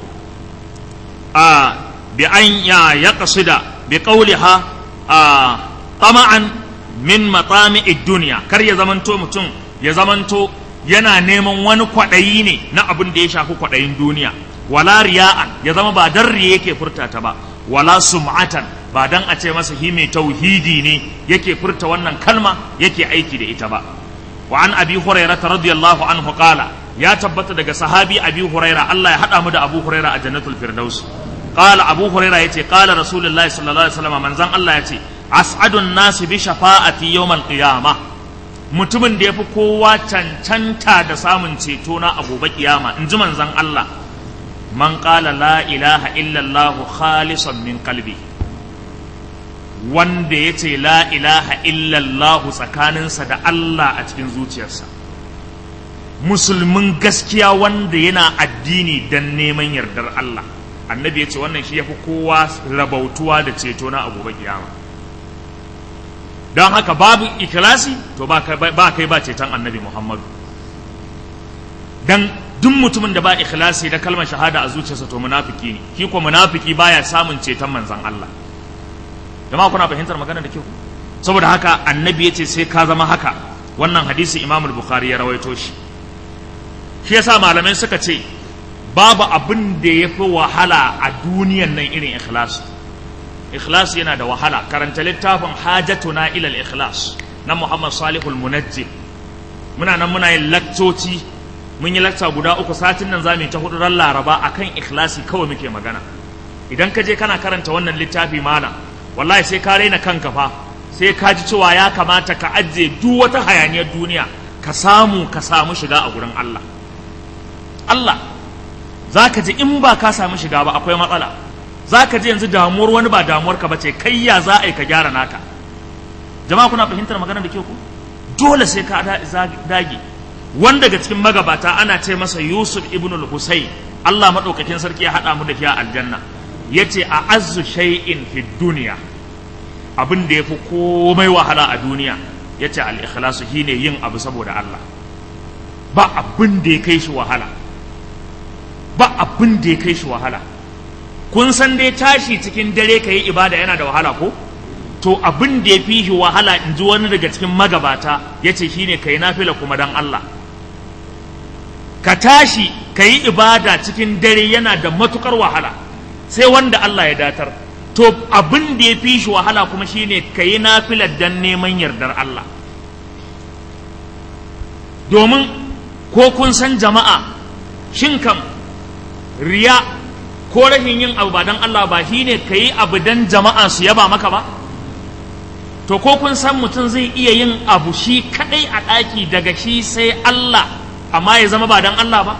Bi an yaqsida bi qawliha tama'an min matami'id dunya. Kar ya zamanto mutum ya zamanto yana neman wani kwaɗayi ne na abin da ya shafi kwaɗayin duniya. Wala riya'an, ya zama ba dan riya yake furta ta ba. Wala sum'atan, ba dan a ce masa hi mai tauhidi ne yake furta wannan kalma yake aiki da ita ba. Wa an Abi Hurairah radiyallahu anhu qala, ya tabbata daga sahabi Abi Hurairah, Allah ya hada mu da Abu Hurairah a Jannatul Firdaus. Qala Abu Hurairah yace qala Rasulullahi sallallahu alaihi wasallam, manzon Allah yace as'adun nas bi shafa'ati yawmal qiyamah. Mutumin da yafi kowa cancanta da samun ceto na a gobe kiyama, inji manzon Allah, man qala la ilaha illa Allah khalisan min qalbi. Wanda yace la ilaha illa Allah tsakaninsa da Allah a cikin zuciyarsa. Musulmin gaskiya wanda yana addini dan neman yardar Allah. Annabi ya ce wannan shi yafi kowa rabautuwa da ceto na gobe kiyama. Don haka babu ikhlasi to ba kai ba ceton Annabi Muhammadu. Dan duk mutumin da ba ikhlasi da kalmar shahada a zuciyarsa to munafiki ne. Shi ko munafiki baya samun ceton manzon Allah. Jama'a kuna fahimtar magana da kyau? Saboda haka Annabi ya ce sai ka zama haka. Wannan hadisi Imam Bukhari ya rawaito shi. Shi yasa malamai suka ce babu abin da ya fi wahala a duniyan nan irin ikhlas. Ikhlas yana da wahala. Karanta littafin Hajatuna ila al-Ikhlas na Muhammad Salihul Munajjid. Muna nan muna yin lakcoci, mun yi lakca guda 3 satin nan zamu yi ta 4 ran Laraba akan ikhlasi kawai muke magana. Idan ka je kana karanta wannan littafi mana, wallahi sai ka raina kanka fa, sai ka ji cewa ya kamata ka ajiye duk wata hayaniyar duniya ka samu shiga a gurin Allah. Allah za ka ji in ba ka samu shiga ba akwai matsala. Za ka ji yanzu damuwar wani ba damuwar ka bace, kai ya za a yi ka gyara naka. Jama'a kuna fahimtar magana da ke ku? Dole sai ka dage. Wanda daga cikin magabata ana ce masa Yusuf ibn al-Husayn, Allah madaukakin sarki ya hada mu da shi a aljanna. Yace a azzu shay'in fi dunya, abin da yafi komai wahala a duniya, yace al-ikhlasu shine yin abu saboda Allah. Ba abin da ya kai shi wahala. Ba abin da ya kai shi wahala. Kun san dai tashi cikin dare kai ibada yana da wahala ko? To abin da ya fi shi wahala, in ji wani daga cikin magabata, yace shine kai nafila kuma dan Allah. Ka tashi ka yi ibada cikin dare yana da matukar wahala, sai wanda Allah ya datar. To abin da ya fi shi wahala kuma shine ka yi nafilar dan neman yardar Allah. Domin ko kun san jama'a, shin kam riya ko rashin yin abu ba dan Allah ba shine ka yi abu dan jama'a su yaba maka ba? To ko kun san mutum zai iya yin abu shi kadai a ɗaki daga shi sai Allah, amma ya zama ba dan Allah ba?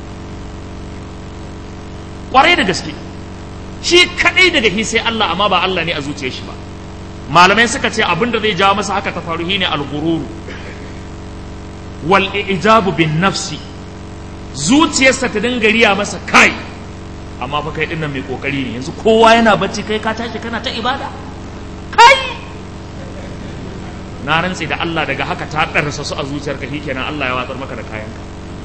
Ƙwarai da gaske, shi kaɗai daga shi sai Allah, amma ba Allah ne a zuciyar shi ba. Malamai suka ce abin da zai jawo masa haka ta faru shine al-ghururu wal ijabu bin nafsi. Zuciyarsa ta dinga riya masa, kai amma fa kai dinnan mai kokari ne, yanzu kowa yana bacci kai ka tashi kana ta ibada, kai na rantsi da Allah daga haka ta ɗarsa su a zuciyarka, shi kenan Allah ya watsar maka da kayanka.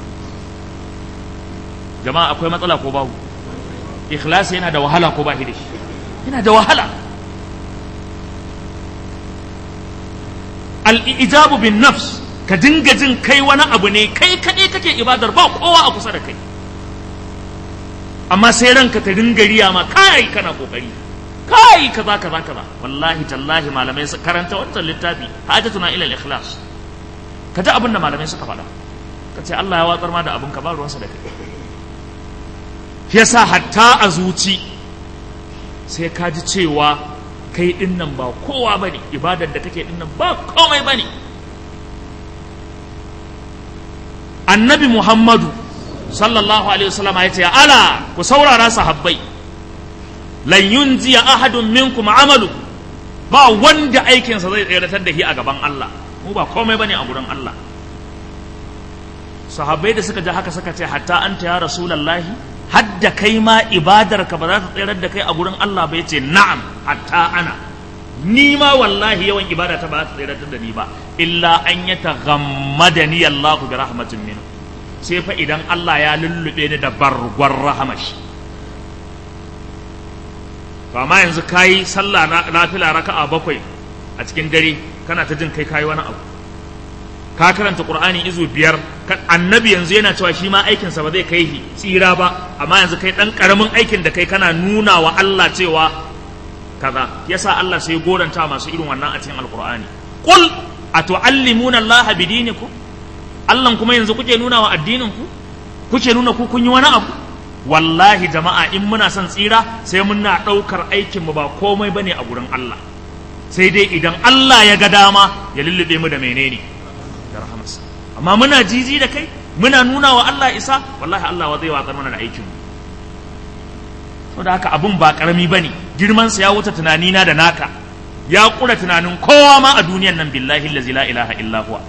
Jama'a akwai matsala ko babu? Ikhlasi yana da wahala ko ba shi da shi? Yana da wahala. Al-ijabu bin nafs, ka dinga jin kai wani abu ne, kai kaɗai kake ibadar, ba kowa a kusa da kai, amma sai ranka ta dinga riya ma, kai kana kokari, kai kaza kaza kaza. Wallahi tallahi malamai su karanta wannan littafi hajatuna ila al-ikhlas, ka ji abin da malamai suka faɗa, ka ce Allah ya watsar ma da abin ka, ba ruwansa da kai. Yasa hatta a zuci sai ka ji cewa kai din nan ba kowa bane, ibadar da kake din nan ba komai bane. Annabi Muhammadu sallallahu alaihi wasallam ya ce, ala ku saurara sahabbai, lan yunji ahadun minkum amalu, ba wanda aikinsa zai tseratar da shi a gaban Allah, mu ba komai bane a gurin Allah. Sahabbai da suka ji haka suka ce, hatta anta ya rasulullahi, hadda kai ma ibadar ka ba za ta tserar da kai a gurin Allah ba? Yace na'am, hatta ana, ni ma wallahi yawan ibada ta ba za ta tserar da ni ba, illa an yataghammadani Allahu bi rahmatin minhu, sai fa idan Allah ya lullube ni da bargwar rahamashi. To amma yanzu kayi sallah nafila raka'a 7 a cikin dare, kana ta jin kai kayi wani abu, ka karanta Qur'ani izu 5, annabi yanzu yana cewa shi ma aikinsa ba zai kai shi tsira ba, amma yanzu kai dan karamin aikin da kai kana nuna wa Allah cewa kaza. Yasa Allah sai goranta masu irin wannan a cikin Al-Qur'ani, qul atu'allimuna Allah bidinikum, Allah kuma yanzu kuke nuna wa addinin ku, kuke nuna ku kun yi wani abu. Wallahi jama'a, in muna son tsira sai muna ɗaukar aikin mu ba komai bane a gurin Allah, sai dai idan Allah ya ga dama ya lullube mu da menene, da rahamarsa. Amma muna jiji da kai, muna nuna wa Allah isa, wallahi Allah wa zai watsar mana da aikin mu. Saboda haka abun ba karami bane, girman sa ya wuce tunanina da naka, ya kura tunanin kowa ma a duniyan nan, billahi allazi la ilaha illa huwa.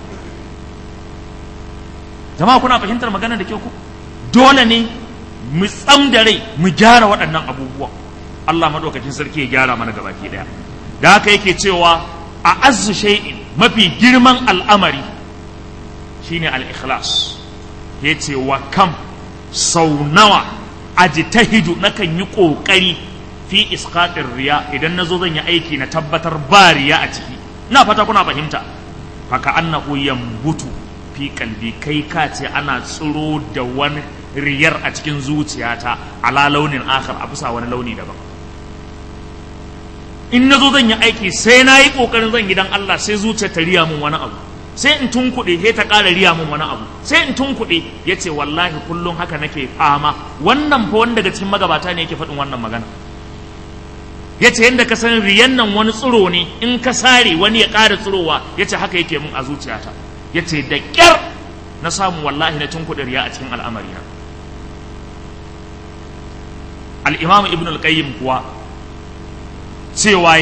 Jama'a kuna fahimtar magana da kyau ku? Dole ne mu tsam da rai mu gyara waɗannan abubuwa. Allah madaukakin sarki ya gyara mana gabaki daya. Da haka yake cewa a azzu shay'in, mafi girman al'amari shine al-ikhlas. Yace wa kam sau nawa ajtahidu, nakan yi kokari fi isqatir riya, idan nazo zan yi aiki na tabbatar ba riya a ciki. Ina fata kuna fahimta. Faka annahu yambutu fi kalbi, kai ka ce ana tsiro da wani riyar a cikin zuciyata, ala launin akhar, a bisa wani launi daban. In nazo zan yi aiki sai na yi kokarin zan gidan Allah, sai zuciya ta riya mun wani abu, sai in tunkuɗe, sai ta ƙara riya mun wani abu, sai in tunkuɗe. Yace wallahi kullum haka nake fama. Wannan fa wanda daga cikin magabata ne yake faɗin wannan magana. Yace yanda ka san riyan nan wani tsiro ne, in ka sare wani ya ƙara tsirowa, yace haka yake mun a zuciyata. Yace da ƙyar na samu wallahi na tunkuɗe riya a cikin al'amarina. al-imam ibn al-qayyim kuwa cewa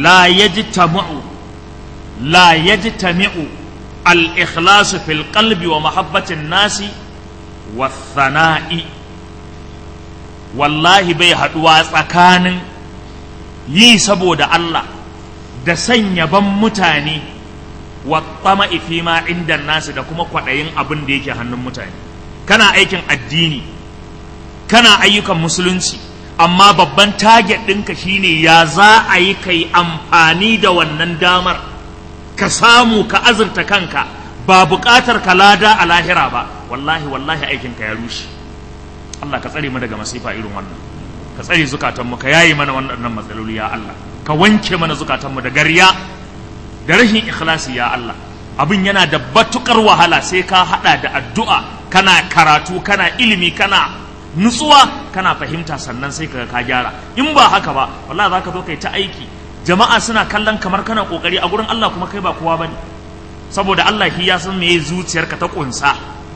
la yajtami'u al-ikhlasu fil qalbi wa mahabbatin nasi wa thana'i, wallahi bai haduwa tsakanin yi saboda Allah da sanya ban mutane wa tama'i fi ma inda nasi da kuma kwaɗayin abin da yake hannun mutane. Kana aikin addini, kana ayyukan musulunci, amma babban target ɗinka shine ya za a yi kai amfani da wannan damar ka samu ka azurta kanka, ba buƙatar ka lada a lahira ba. Wallahi aikinka ya rushe. Allah ka tsare mu daga masifa irin wannan, ka tsare zukatanmu, ka yayi mana wannan matsaloli ya Allah, ka wanke mana zukatanmu da garya da rashin ikhlasi ya Allah. Abin yana da batukar wahala, sai ka hada da addu'a, kana karatu, kana ilimi, kana nutsuwa, kana fahimta, sannan sai ka gyara. In ba haka ba wallahi zaka zo kai ta aiki, jama'a suna kallon kamar kana kokari, a gurin Allah kuma kai ba kowa bane, saboda Allah shi ya san meye zuciyarka ta kunsa.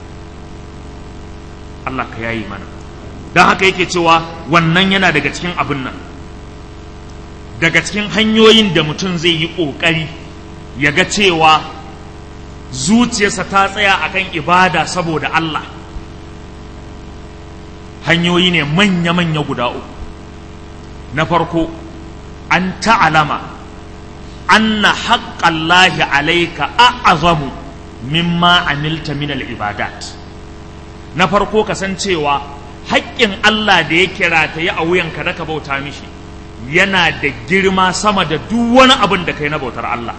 Allah ka yayi mana. Dan haka yake cewa wannan yana daga cikin abin nan, daga cikin hanyoyin da mutum zai yi kokari ya ga cewa zuciyarsa ta tsaya akan ibada saboda Allah. Hanyoyi ne manya-manya guda uku. Na farko, an ta'alama anna haqqallahi alayka a'azamu mimma amilta min al-ibadat. Na farko kasancewa haƙƙin Allah da ya kira ta yi a wuyanka da ka bauta mishi yana da girma sama da duk wani abin da kai na bautar Allah.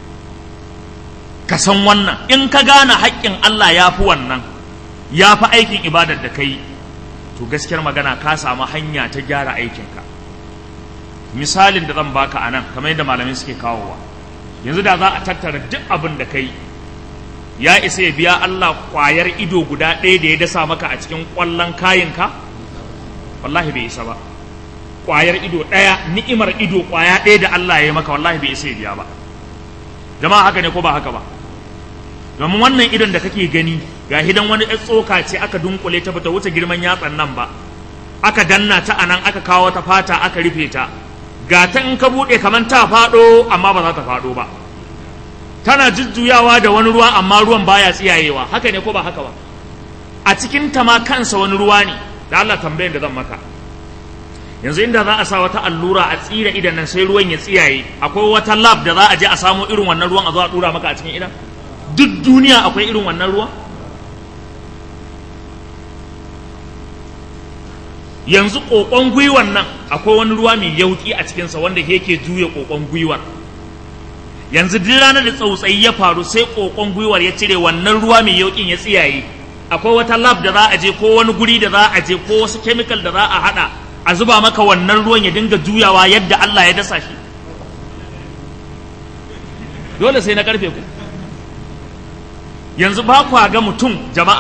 Ka san wannan, in ka gane haƙƙin Allah ya fi wannan, ya fi aikin ibadar da kai, to gaskiyar magana ka samu hanya ta gyara aikinka. Misalin da zan baka a nan, kamar yadda malamai suke kawowa, yanzu da za a tattara duk abin da kai ya isa ya biya Allah ƙwayar ido guda ɗaya da ya dasa maka a cikin ƙwallon kayinka? Wallahi bai isa ba. Ƙwayar ido ɗaya, ni'imar ido ƙwaya ɗaya da Allah ya yi maka, wallahi bai isa ya biya ba. Jama'a haka ne ko ba haka ba? Domin wannan idon da kake gani ga hidan wani ɗan tsoka ce aka dunkule ta bata wuce girman yatsan nan ba, aka danna ta anan, aka kawo ta fata aka rufe ta, ga ta in ka buɗe kamar ta faɗo amma ba za ta faɗo ba, tana jujjuyawa da wani ruwa amma ruwan baya tsiyayewa. Haka ne ko ba haka ba? A cikin ta ma kansa wani ruwa ne. Da Allah tambayar da zan maka, yanzu inda za a sa wata allura a tsira idan nan sai ruwan ya tsiyaye, akwai wata lab da za a je a samu irin wannan ruwan a zo a dura maka a cikin idan? Duk duniya akwai irin wannan ruwa? Yanzu kokon gwiwan nan akwai wani ruwa mai yauki a cikinsa wanda yake juya kokon gwiwar. Yanzu duk ranar da tsautsayi ya faru sai kokon gwiwar ya cire, wannan ruwa mai yaukin ya tsiyaye, akwai wata lab da za a je ko wani guri da za a je ko wasu chemical da za a hada a zuba maka wannan ruwan ya dinga juyawa yadda Allah ya dasa shi? Dole sai na karfe ku. Yanzu ba kwa ga mutum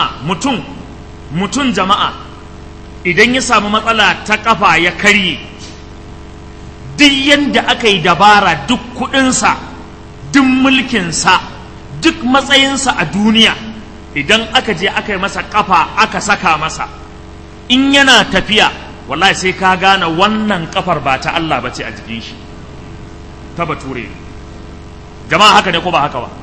jama'a idan ya samu matsala ta kafa ya karye, duk yanda aka yi dabara, duk kudinsa, duk mulkinsa, duk matsayinsa a duniya, idan aka je aka yi masa kafa aka saka masa, in yana tafiya wallahi sai ka gane wannan kafar ba ta Allah bace a jikin shi, ta bature. Jama'a haka ne ko ba haka ba?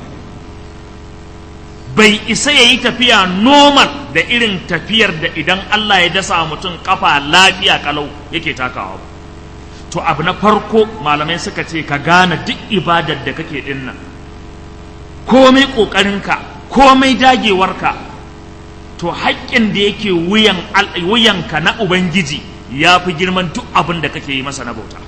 Bai isa ya yi tafiya normal da irin tafiyar da idan Allah ya dasa mutum kafa lafiya kalau yake takawa ba. To abu na farko malamai suka ce ka gane duk ibadar da kake dinnan, komai ƙoƙarinka, komai dagewarka, to haƙƙin da yake wuyanka na Ubangiji ya fi girman duk abin da kake yi masa na bauta.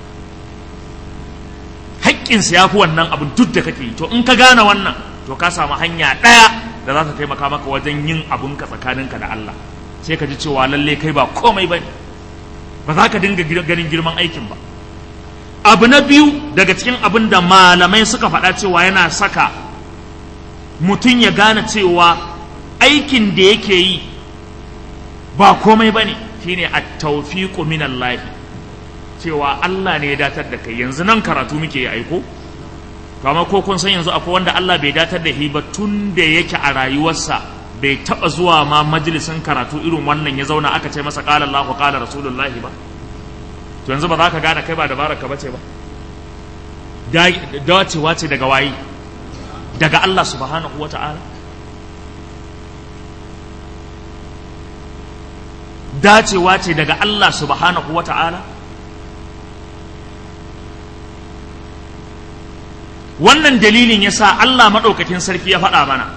Haƙƙinsa ya fi wannan abin duk da kake yi. To in ka gane wannan, to ka samu hanya ɗaya da za ta taimaka maka wajen yin abinka tsakaninka da Allah. Sai ka ji cewa lalle kai ba komai ba ne, ba za ka dinga ganin girman aikin ba. Abu na biyu daga cikin abin da malamai suka faɗa cewa yana saka mutum ya gane cewa aikin da yake yi ba komai ba ne, shine at-tawfiqu minallahi, cewa Allah ne ya datar da kai. Yanzu nan karatu muke yi aiko, kama ko kun san yanzu akwai wanda Allah bai datar da shi ba tun da yake a rayuwarsa bai taba zuwa ma majalisin karatu irin wannan ya zauna aka ce masa qala Allahu qala Rasulullahi ba. to yanzu ba za ka gane kai ba dabarar ka bace ba, dacewa ce daga waye? Daga Allah subhanahu wa ta'ala. Dacewa ce daga Allah subhanahu wa ta'ala. Wannan dalilin ya sa Allah maɗaukakin sarki ya faɗa mana,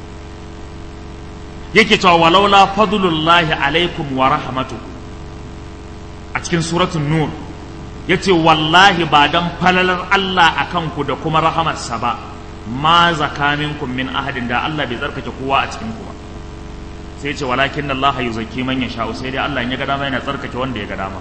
yake cewa walaula fadlullahi alaikum wa rahmatu a cikin suratun nur, ya ce wallahi ba don falalar Allah a kanku da kuma rahamarsa ba, ma zaka minkum min ahadin, da Allah bai tsarkake kowa a cikin ku ba. Sai ce walakin Allah yuzakki man yasha'u, sai dai Allah in ya ga dama yana tsarkake wanda ya ga dama.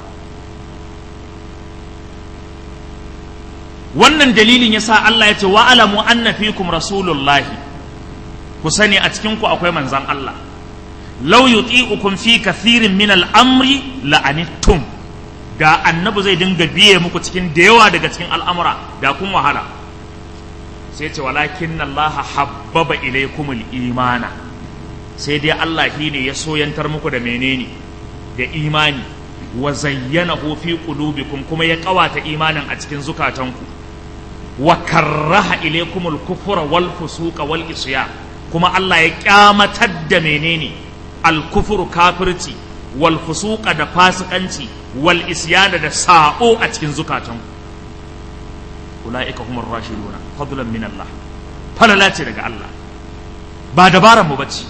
Wannan dalilin yasa Allah ya ce wa alamu anna fikum rasulullahi, ku sani a cikin ku akwai manzan Allah. Law yuti'ukum fi kathirin min al-amri la'anittum, da annabi zai dinga biye muku cikin da yawa daga cikin al'amura da kun wahala. Sai ce walakin Allah habbaba ilaykumul imana, sai dai Allah shi ne ya soyantar muku da menene, da imani, wa zayyanahu fi qulubikum, kuma ya kawata imanin a cikin zukatanku, wa karraha ilaykumul kufra wal fusuqa wal isyan, kuma Allah ya kyamatar da menene, al kufru kafirci, wal fusuqa da fasikanci, wal isyan da sa'o a cikin zukatanku. Ulaika humur rashiduna fadlan min Allah, falala ce daga Allah, ba dabaran mu bace.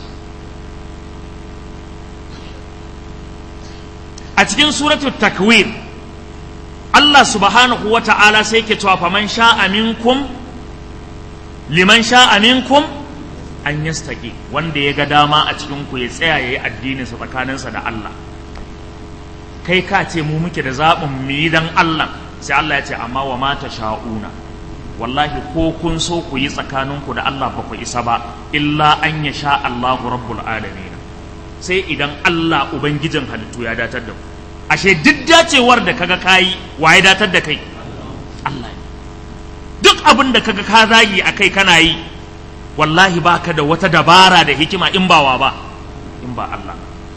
A cikin suratul takwir Allah subhanahu wa ta'ala sai ke cewa faman sha'a minkum liman sha'a minkum an yastaqi, wanda ya ga dama a cikin ku ya tsaya yayi addinin sa tsakaninsa da Allah. Kai ka ce mu muke da zaɓin mu yi dan Allah, sai Allah ya ce amma wa ma tasha'una, wallahi ko kun so ku yi tsakaninku da Allah ba ku isa ba, illa an yasha Allahu rabbul alamin, sai idan Allah ubangijin halittu ya datar da ku. Ashe duk dacewar da kaga kayi, waye datar da kai? Allah. Duk abin da kaga ka zagi akai kana yi, wallahi baka da wata dabara da hikima in ba Allah.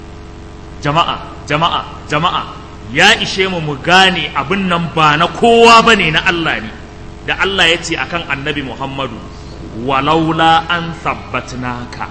Jama'a ya ishe mu gane abin nan ba na kowa bane, na Allah ne. Da Allah ya ce akan Annabi Muhammadu, walaula an sabbatnaka,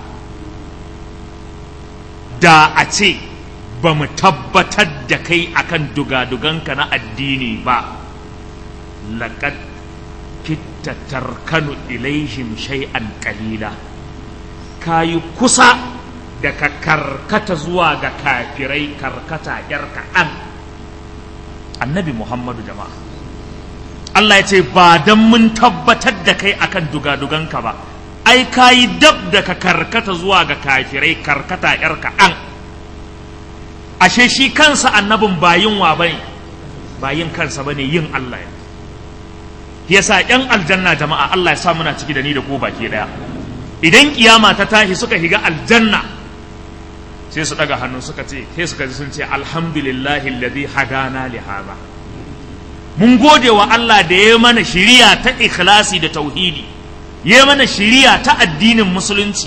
da a ce ba mu tabbatar da kai akan dugaduganka na addini ba, laqad kitta tarkanu ilaihim shay'an qalila, kayi kusa da ka karkata zuwa ga kafirai karkata yar kaɗan. Annabi Muhammadu jama'a, Allah ya ce ba dan mun tabbatar da kai akan dugaduganka ba, ai kayi dab da ka karkata zuwa ga kafirai karkata yar kaɗan. Ashe shi kansa annabin ba yin wa bane, ba yin kansa bane, yin Allah ya. Yasa ƴan aljanna jama'a, Allah ya sa muna ciki da ni da ku baki daya. Idan kiyama ta tashi suka higa aljanna, sai su daga hannu suka ce, sai suka ji sun ce alhamdulillahi alladhi hadana li hadha. Mun gode wa Allah da ya mana shiriya ta ikhlasi da tauhidi, ya mana shiriya ta addinin musulunci.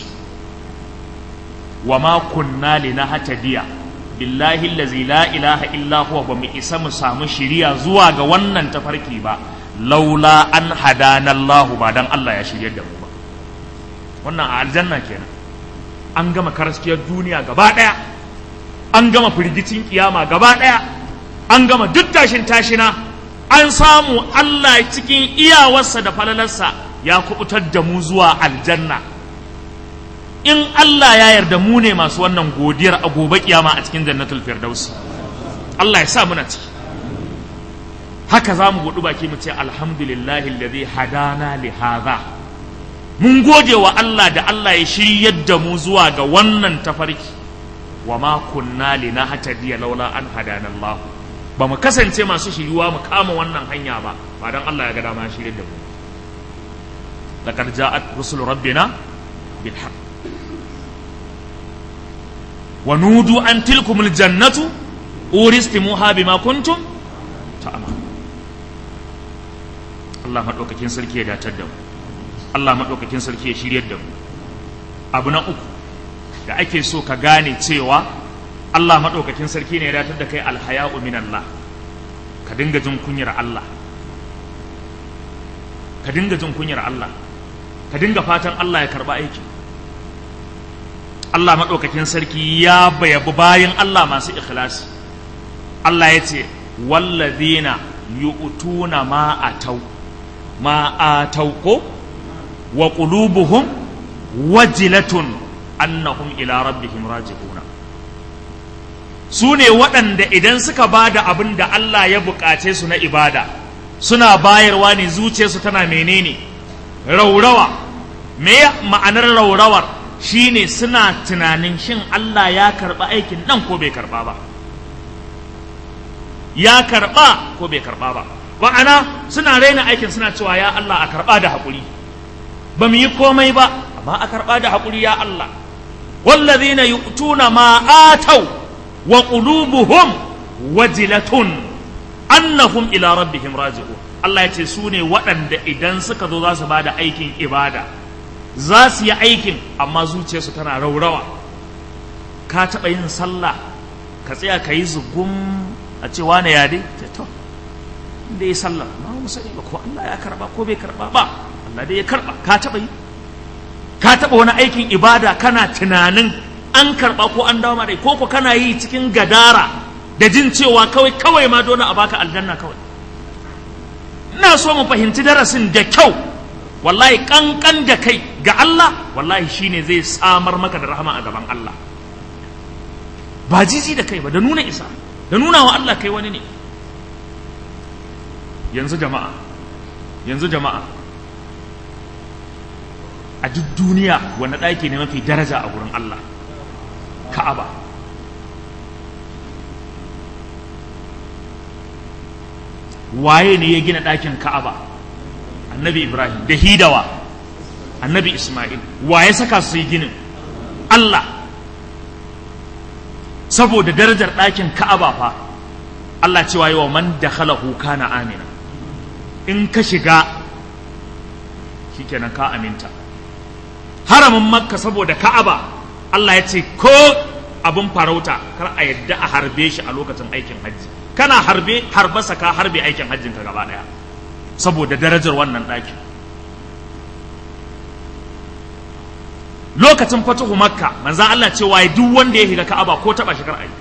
Wa ma kunna linahtadiya billahi allazi la ilaha illa huwa, ba mu isa mu samu shiriya zuwa ga wannan tafarki ba, laula an hadana Allah, ba dan Allah ya shiryar da mu ba. Wannan a aljanna kenan. An gama karaskiyar duniya gaba daya, an gama firgicin kiyama gaba daya, an gama duk tashin tashina, an samu Allah cikin iyawarsa da falalarsa ya kubutar da mu zuwa aljanna. In Allah ya yarda mu ne masu wannan godiyar a gobe kiyama a cikin jannatul firdaus. Allah ya sa muna ciki. Haka za mu gudu baki mu ce alhamdulillahi alladhi hadana li hadha. Mun gode wa Allah da Allah ya shiryar da mu zuwa ga wannan tafarki. Wa ma kunna linahtadiya laula an hadana Allah. Ba mu kasance masu shiryuwa mu kama wannan hanya ba dan Allah ya ga dama ya shiryar da mu. Laqad ja'at rusul rabbina bil haqq. Wa nudu an tilkumul jannatu uristumuha bima kuntum ta'malun. Allah madaukakin sarki ya datar da mu, Allah madaukakin sarki ya shiryar da mu. Abu na uku da ake so ka gane cewa Allah madaukakin sarki ne ya datar da kai, alhaya'u minallah, ka dinga jin kunyar Allah, ka dinga jin kunyar Allah, ka dinga fatan Allah ya karba aiki. Allah maɗaukakin sarki ya bayabi bayan Allah masu ikhlasi. Allah ya ce wallazina yu'tuna ma atau ko wa qulubuhum wajilatun annahum ila rabbihim raji'una. Su ne waɗanda idan suka bada abin da Allah ya buƙace su na ibada, suna bayarwa ne zuciyarsu tana menene raurawa. Me ma'anar raurawar? Shine suna tunanin shin Allah ya karɓa aikin nan ko bai karɓa ba, ya karɓa ko bai karɓa ba. Ma'ana suna raina aikin, suna cewa ya Allah a karɓa da haƙuri, ba mu yi komai ba amma a karɓa da haƙuri ya Allah. wallazina yu'tuna ma atau wa qulubuhum wajilatun annahum ila rabbihim raji'un. Allah ya ce su ne waɗanda idan suka zo za su bada aikin ibada, za su yi aikin amma zuciyarsu tana raurawa. Ka taɓa yin sallah ka tsaya ka yi zugum a ce wane ya dai ce to inda ya sallah ma mu sani ba ko Allah ya karba ko bai karba ba, Allah dai ya karba. Ka taɓa yi? Ka taɓa wani aikin ibada kana tunanin an karba ko an dawo dai, ko kana yi cikin gadara da jin cewa kawai ma dole a baka aljanna kawai? Ina so mu fahimci darasin da kyau. Wallahi kankan da kai ga Allah wallahi shine zai samar maka da rahama a gaban Allah. Ba jiji da kai ba, da nuna isa, da nuna wa Allah kai wani ne. Yanzu jama'a a duk duniya wanda ɗaki ne mafi daraja a gurin Allah? Ka'aba. Waye ne ya gina ɗakin Ka'aba? Annabi Ibrahim. Da hidawa Annabi Ismail. Waye saka su yi ginin? Allah. Saboda darajar ɗakin Ka'aba fa Allah cewa yi wa man dakhalahu kana amina. In ka shiga shikenan ka aminta. Haramin Makka saboda Ka'aba Allah ya ce ko abin farauta kar a yadda a harbe shi a lokacin aikin hajji. Kana harbasa ka harbe aikin hajjin ka gaba daya saboda darajar wannan ɗakin. Lokacin fatuhu Makka manzan Allah cewa duk wanda ya shiga Ka'aba ko taba shi kar ayi.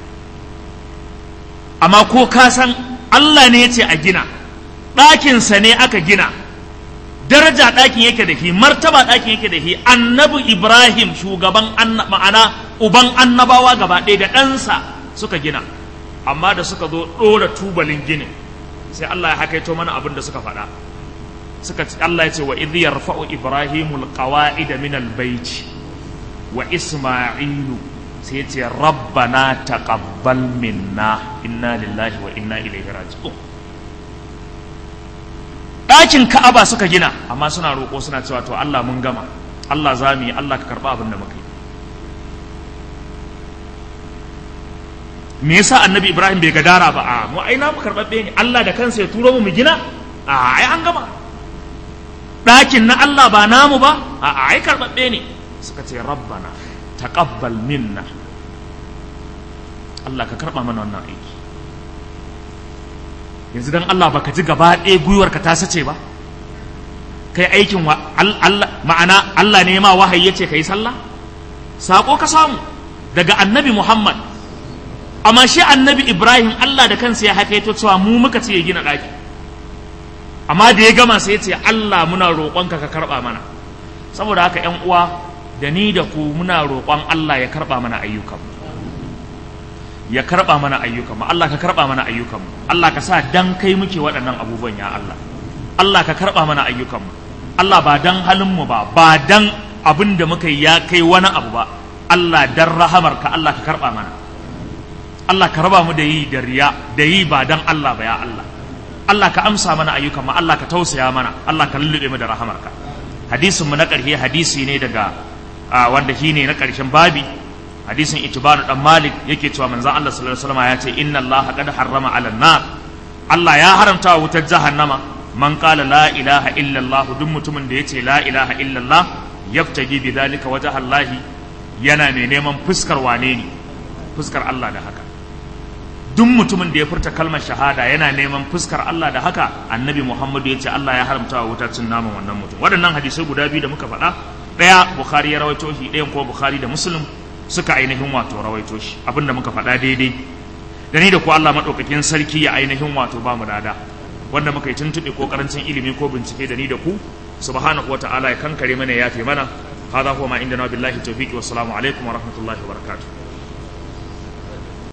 Amma ko ka san Allah ne ya ce a gina, ɗakinsa ne aka gina, daraja ɗakin yake da shi, martaba ɗakin yake da shi. Annabi Ibrahim shugaban ma'ana uban annabawa gaba ɗaya da ɗansa suka gina, amma da suka zo ɗora tubalin ginin sai Allah ya hakaito mana abin da suka faɗa. Allah ya ce wa idh yarfa'u Ibrahimul qawa'ida min al-bayt wa Isma'ilu, sai ya ce rabbana taqabbal minna inna lillahi wa inna ilaihi raji'un. Ɗakin Ka'aba suka gina amma suna roƙo suna cewa to Allah mun gama, Allah za mu yi, Allah ka karɓa abin da muka yi. Me yasa Annabi Ibrahim bai gadara ba? A mu ai namu karɓaɓɓe ne, Allah da kansa ya turo mu gina? A ai an gama. Ɗakin na Allah ba namu ba? A ai karɓaɓɓe ne. Suka ce rabbana taqabbal minna, Allah ka karɓa mana wannan aiki. Yanzu dan Allah baka ji gaba ɗaya gwiwarka ta sace ba? Kai aikin wa Allah, ma'ana Allah ne ma wahayi yace kai sallah? Sako ka samu daga Annabi Muhammad. Amma shi Annabi Ibrahim Allah da kansa ya hakaito cewa mu muka ce ya gina ɗaki. Amma da ya gama sai ya ce Allah muna roƙonka ka karɓa mana. Saboda haka ƴan uwa da ni da ku muna roƙon Allah ya karɓa mana ayyukanmu. Ya karɓa mana ayyukanmu. Allah ka karɓa mana ayyukanmu. Allah ka sa dan kai muke waɗannan abubuwan ya Allah. Allah ka karɓa mana ayyukanmu. Allah ba dan halinmu ba, ba dan abin da muka yi ya kai wani abu ba. Allah dan rahamarka Allah ka karɓa mana. Allah ka raba mu da yi da riya, da yi ba dan Allah ba ya Allah. Allah ka amsa mana ayyukanmu, Allah ka tausaya mana, Allah ka lullube mu da rahamarka. Hadisin mu na ƙarshe hadisi ne daga wanda shine na ƙarshen babi, hadisin Itban dan Malik yake cewa manzon Allah sallallahu alaihi wasallam ya ce inna Allah qad harrama 'alan nar. Allah ya haramta wa wutar jahannama man qala la ilaha illa Allah, duk mutumin da yace la ilaha illa Allah yaftagi bidhalika wajha Allah, yana mai neman fuskar wane ne? Fuskar Allah da haka. duk mutumin da ya furta kalmar shahada yana neman fuskar Allah da haka, annabi Muhammadu ya ce Allah ya haramta wa wuta cin naman wannan mutum. Waɗannan hadisai guda biyu da muka faɗa, ɗaya Bukhari ya rawaito shi, ɗayan kuma Bukhari da Muslim suka ainihin wato rawaito shi. Abinda muka faɗa daidai da ni da ku Allah maɗaukakin sarki ya ainihin wato ba mu dada, wanda muka yi tuntuɓe ko karancin ilimi ko bincike da ni da ku, subhanahu wa ta'ala ya kankare mana ya yafe mana. Hada huwa ma indana billahi tawfiqi, wassalamu alaikum wa rahmatullahi wa barakatuh.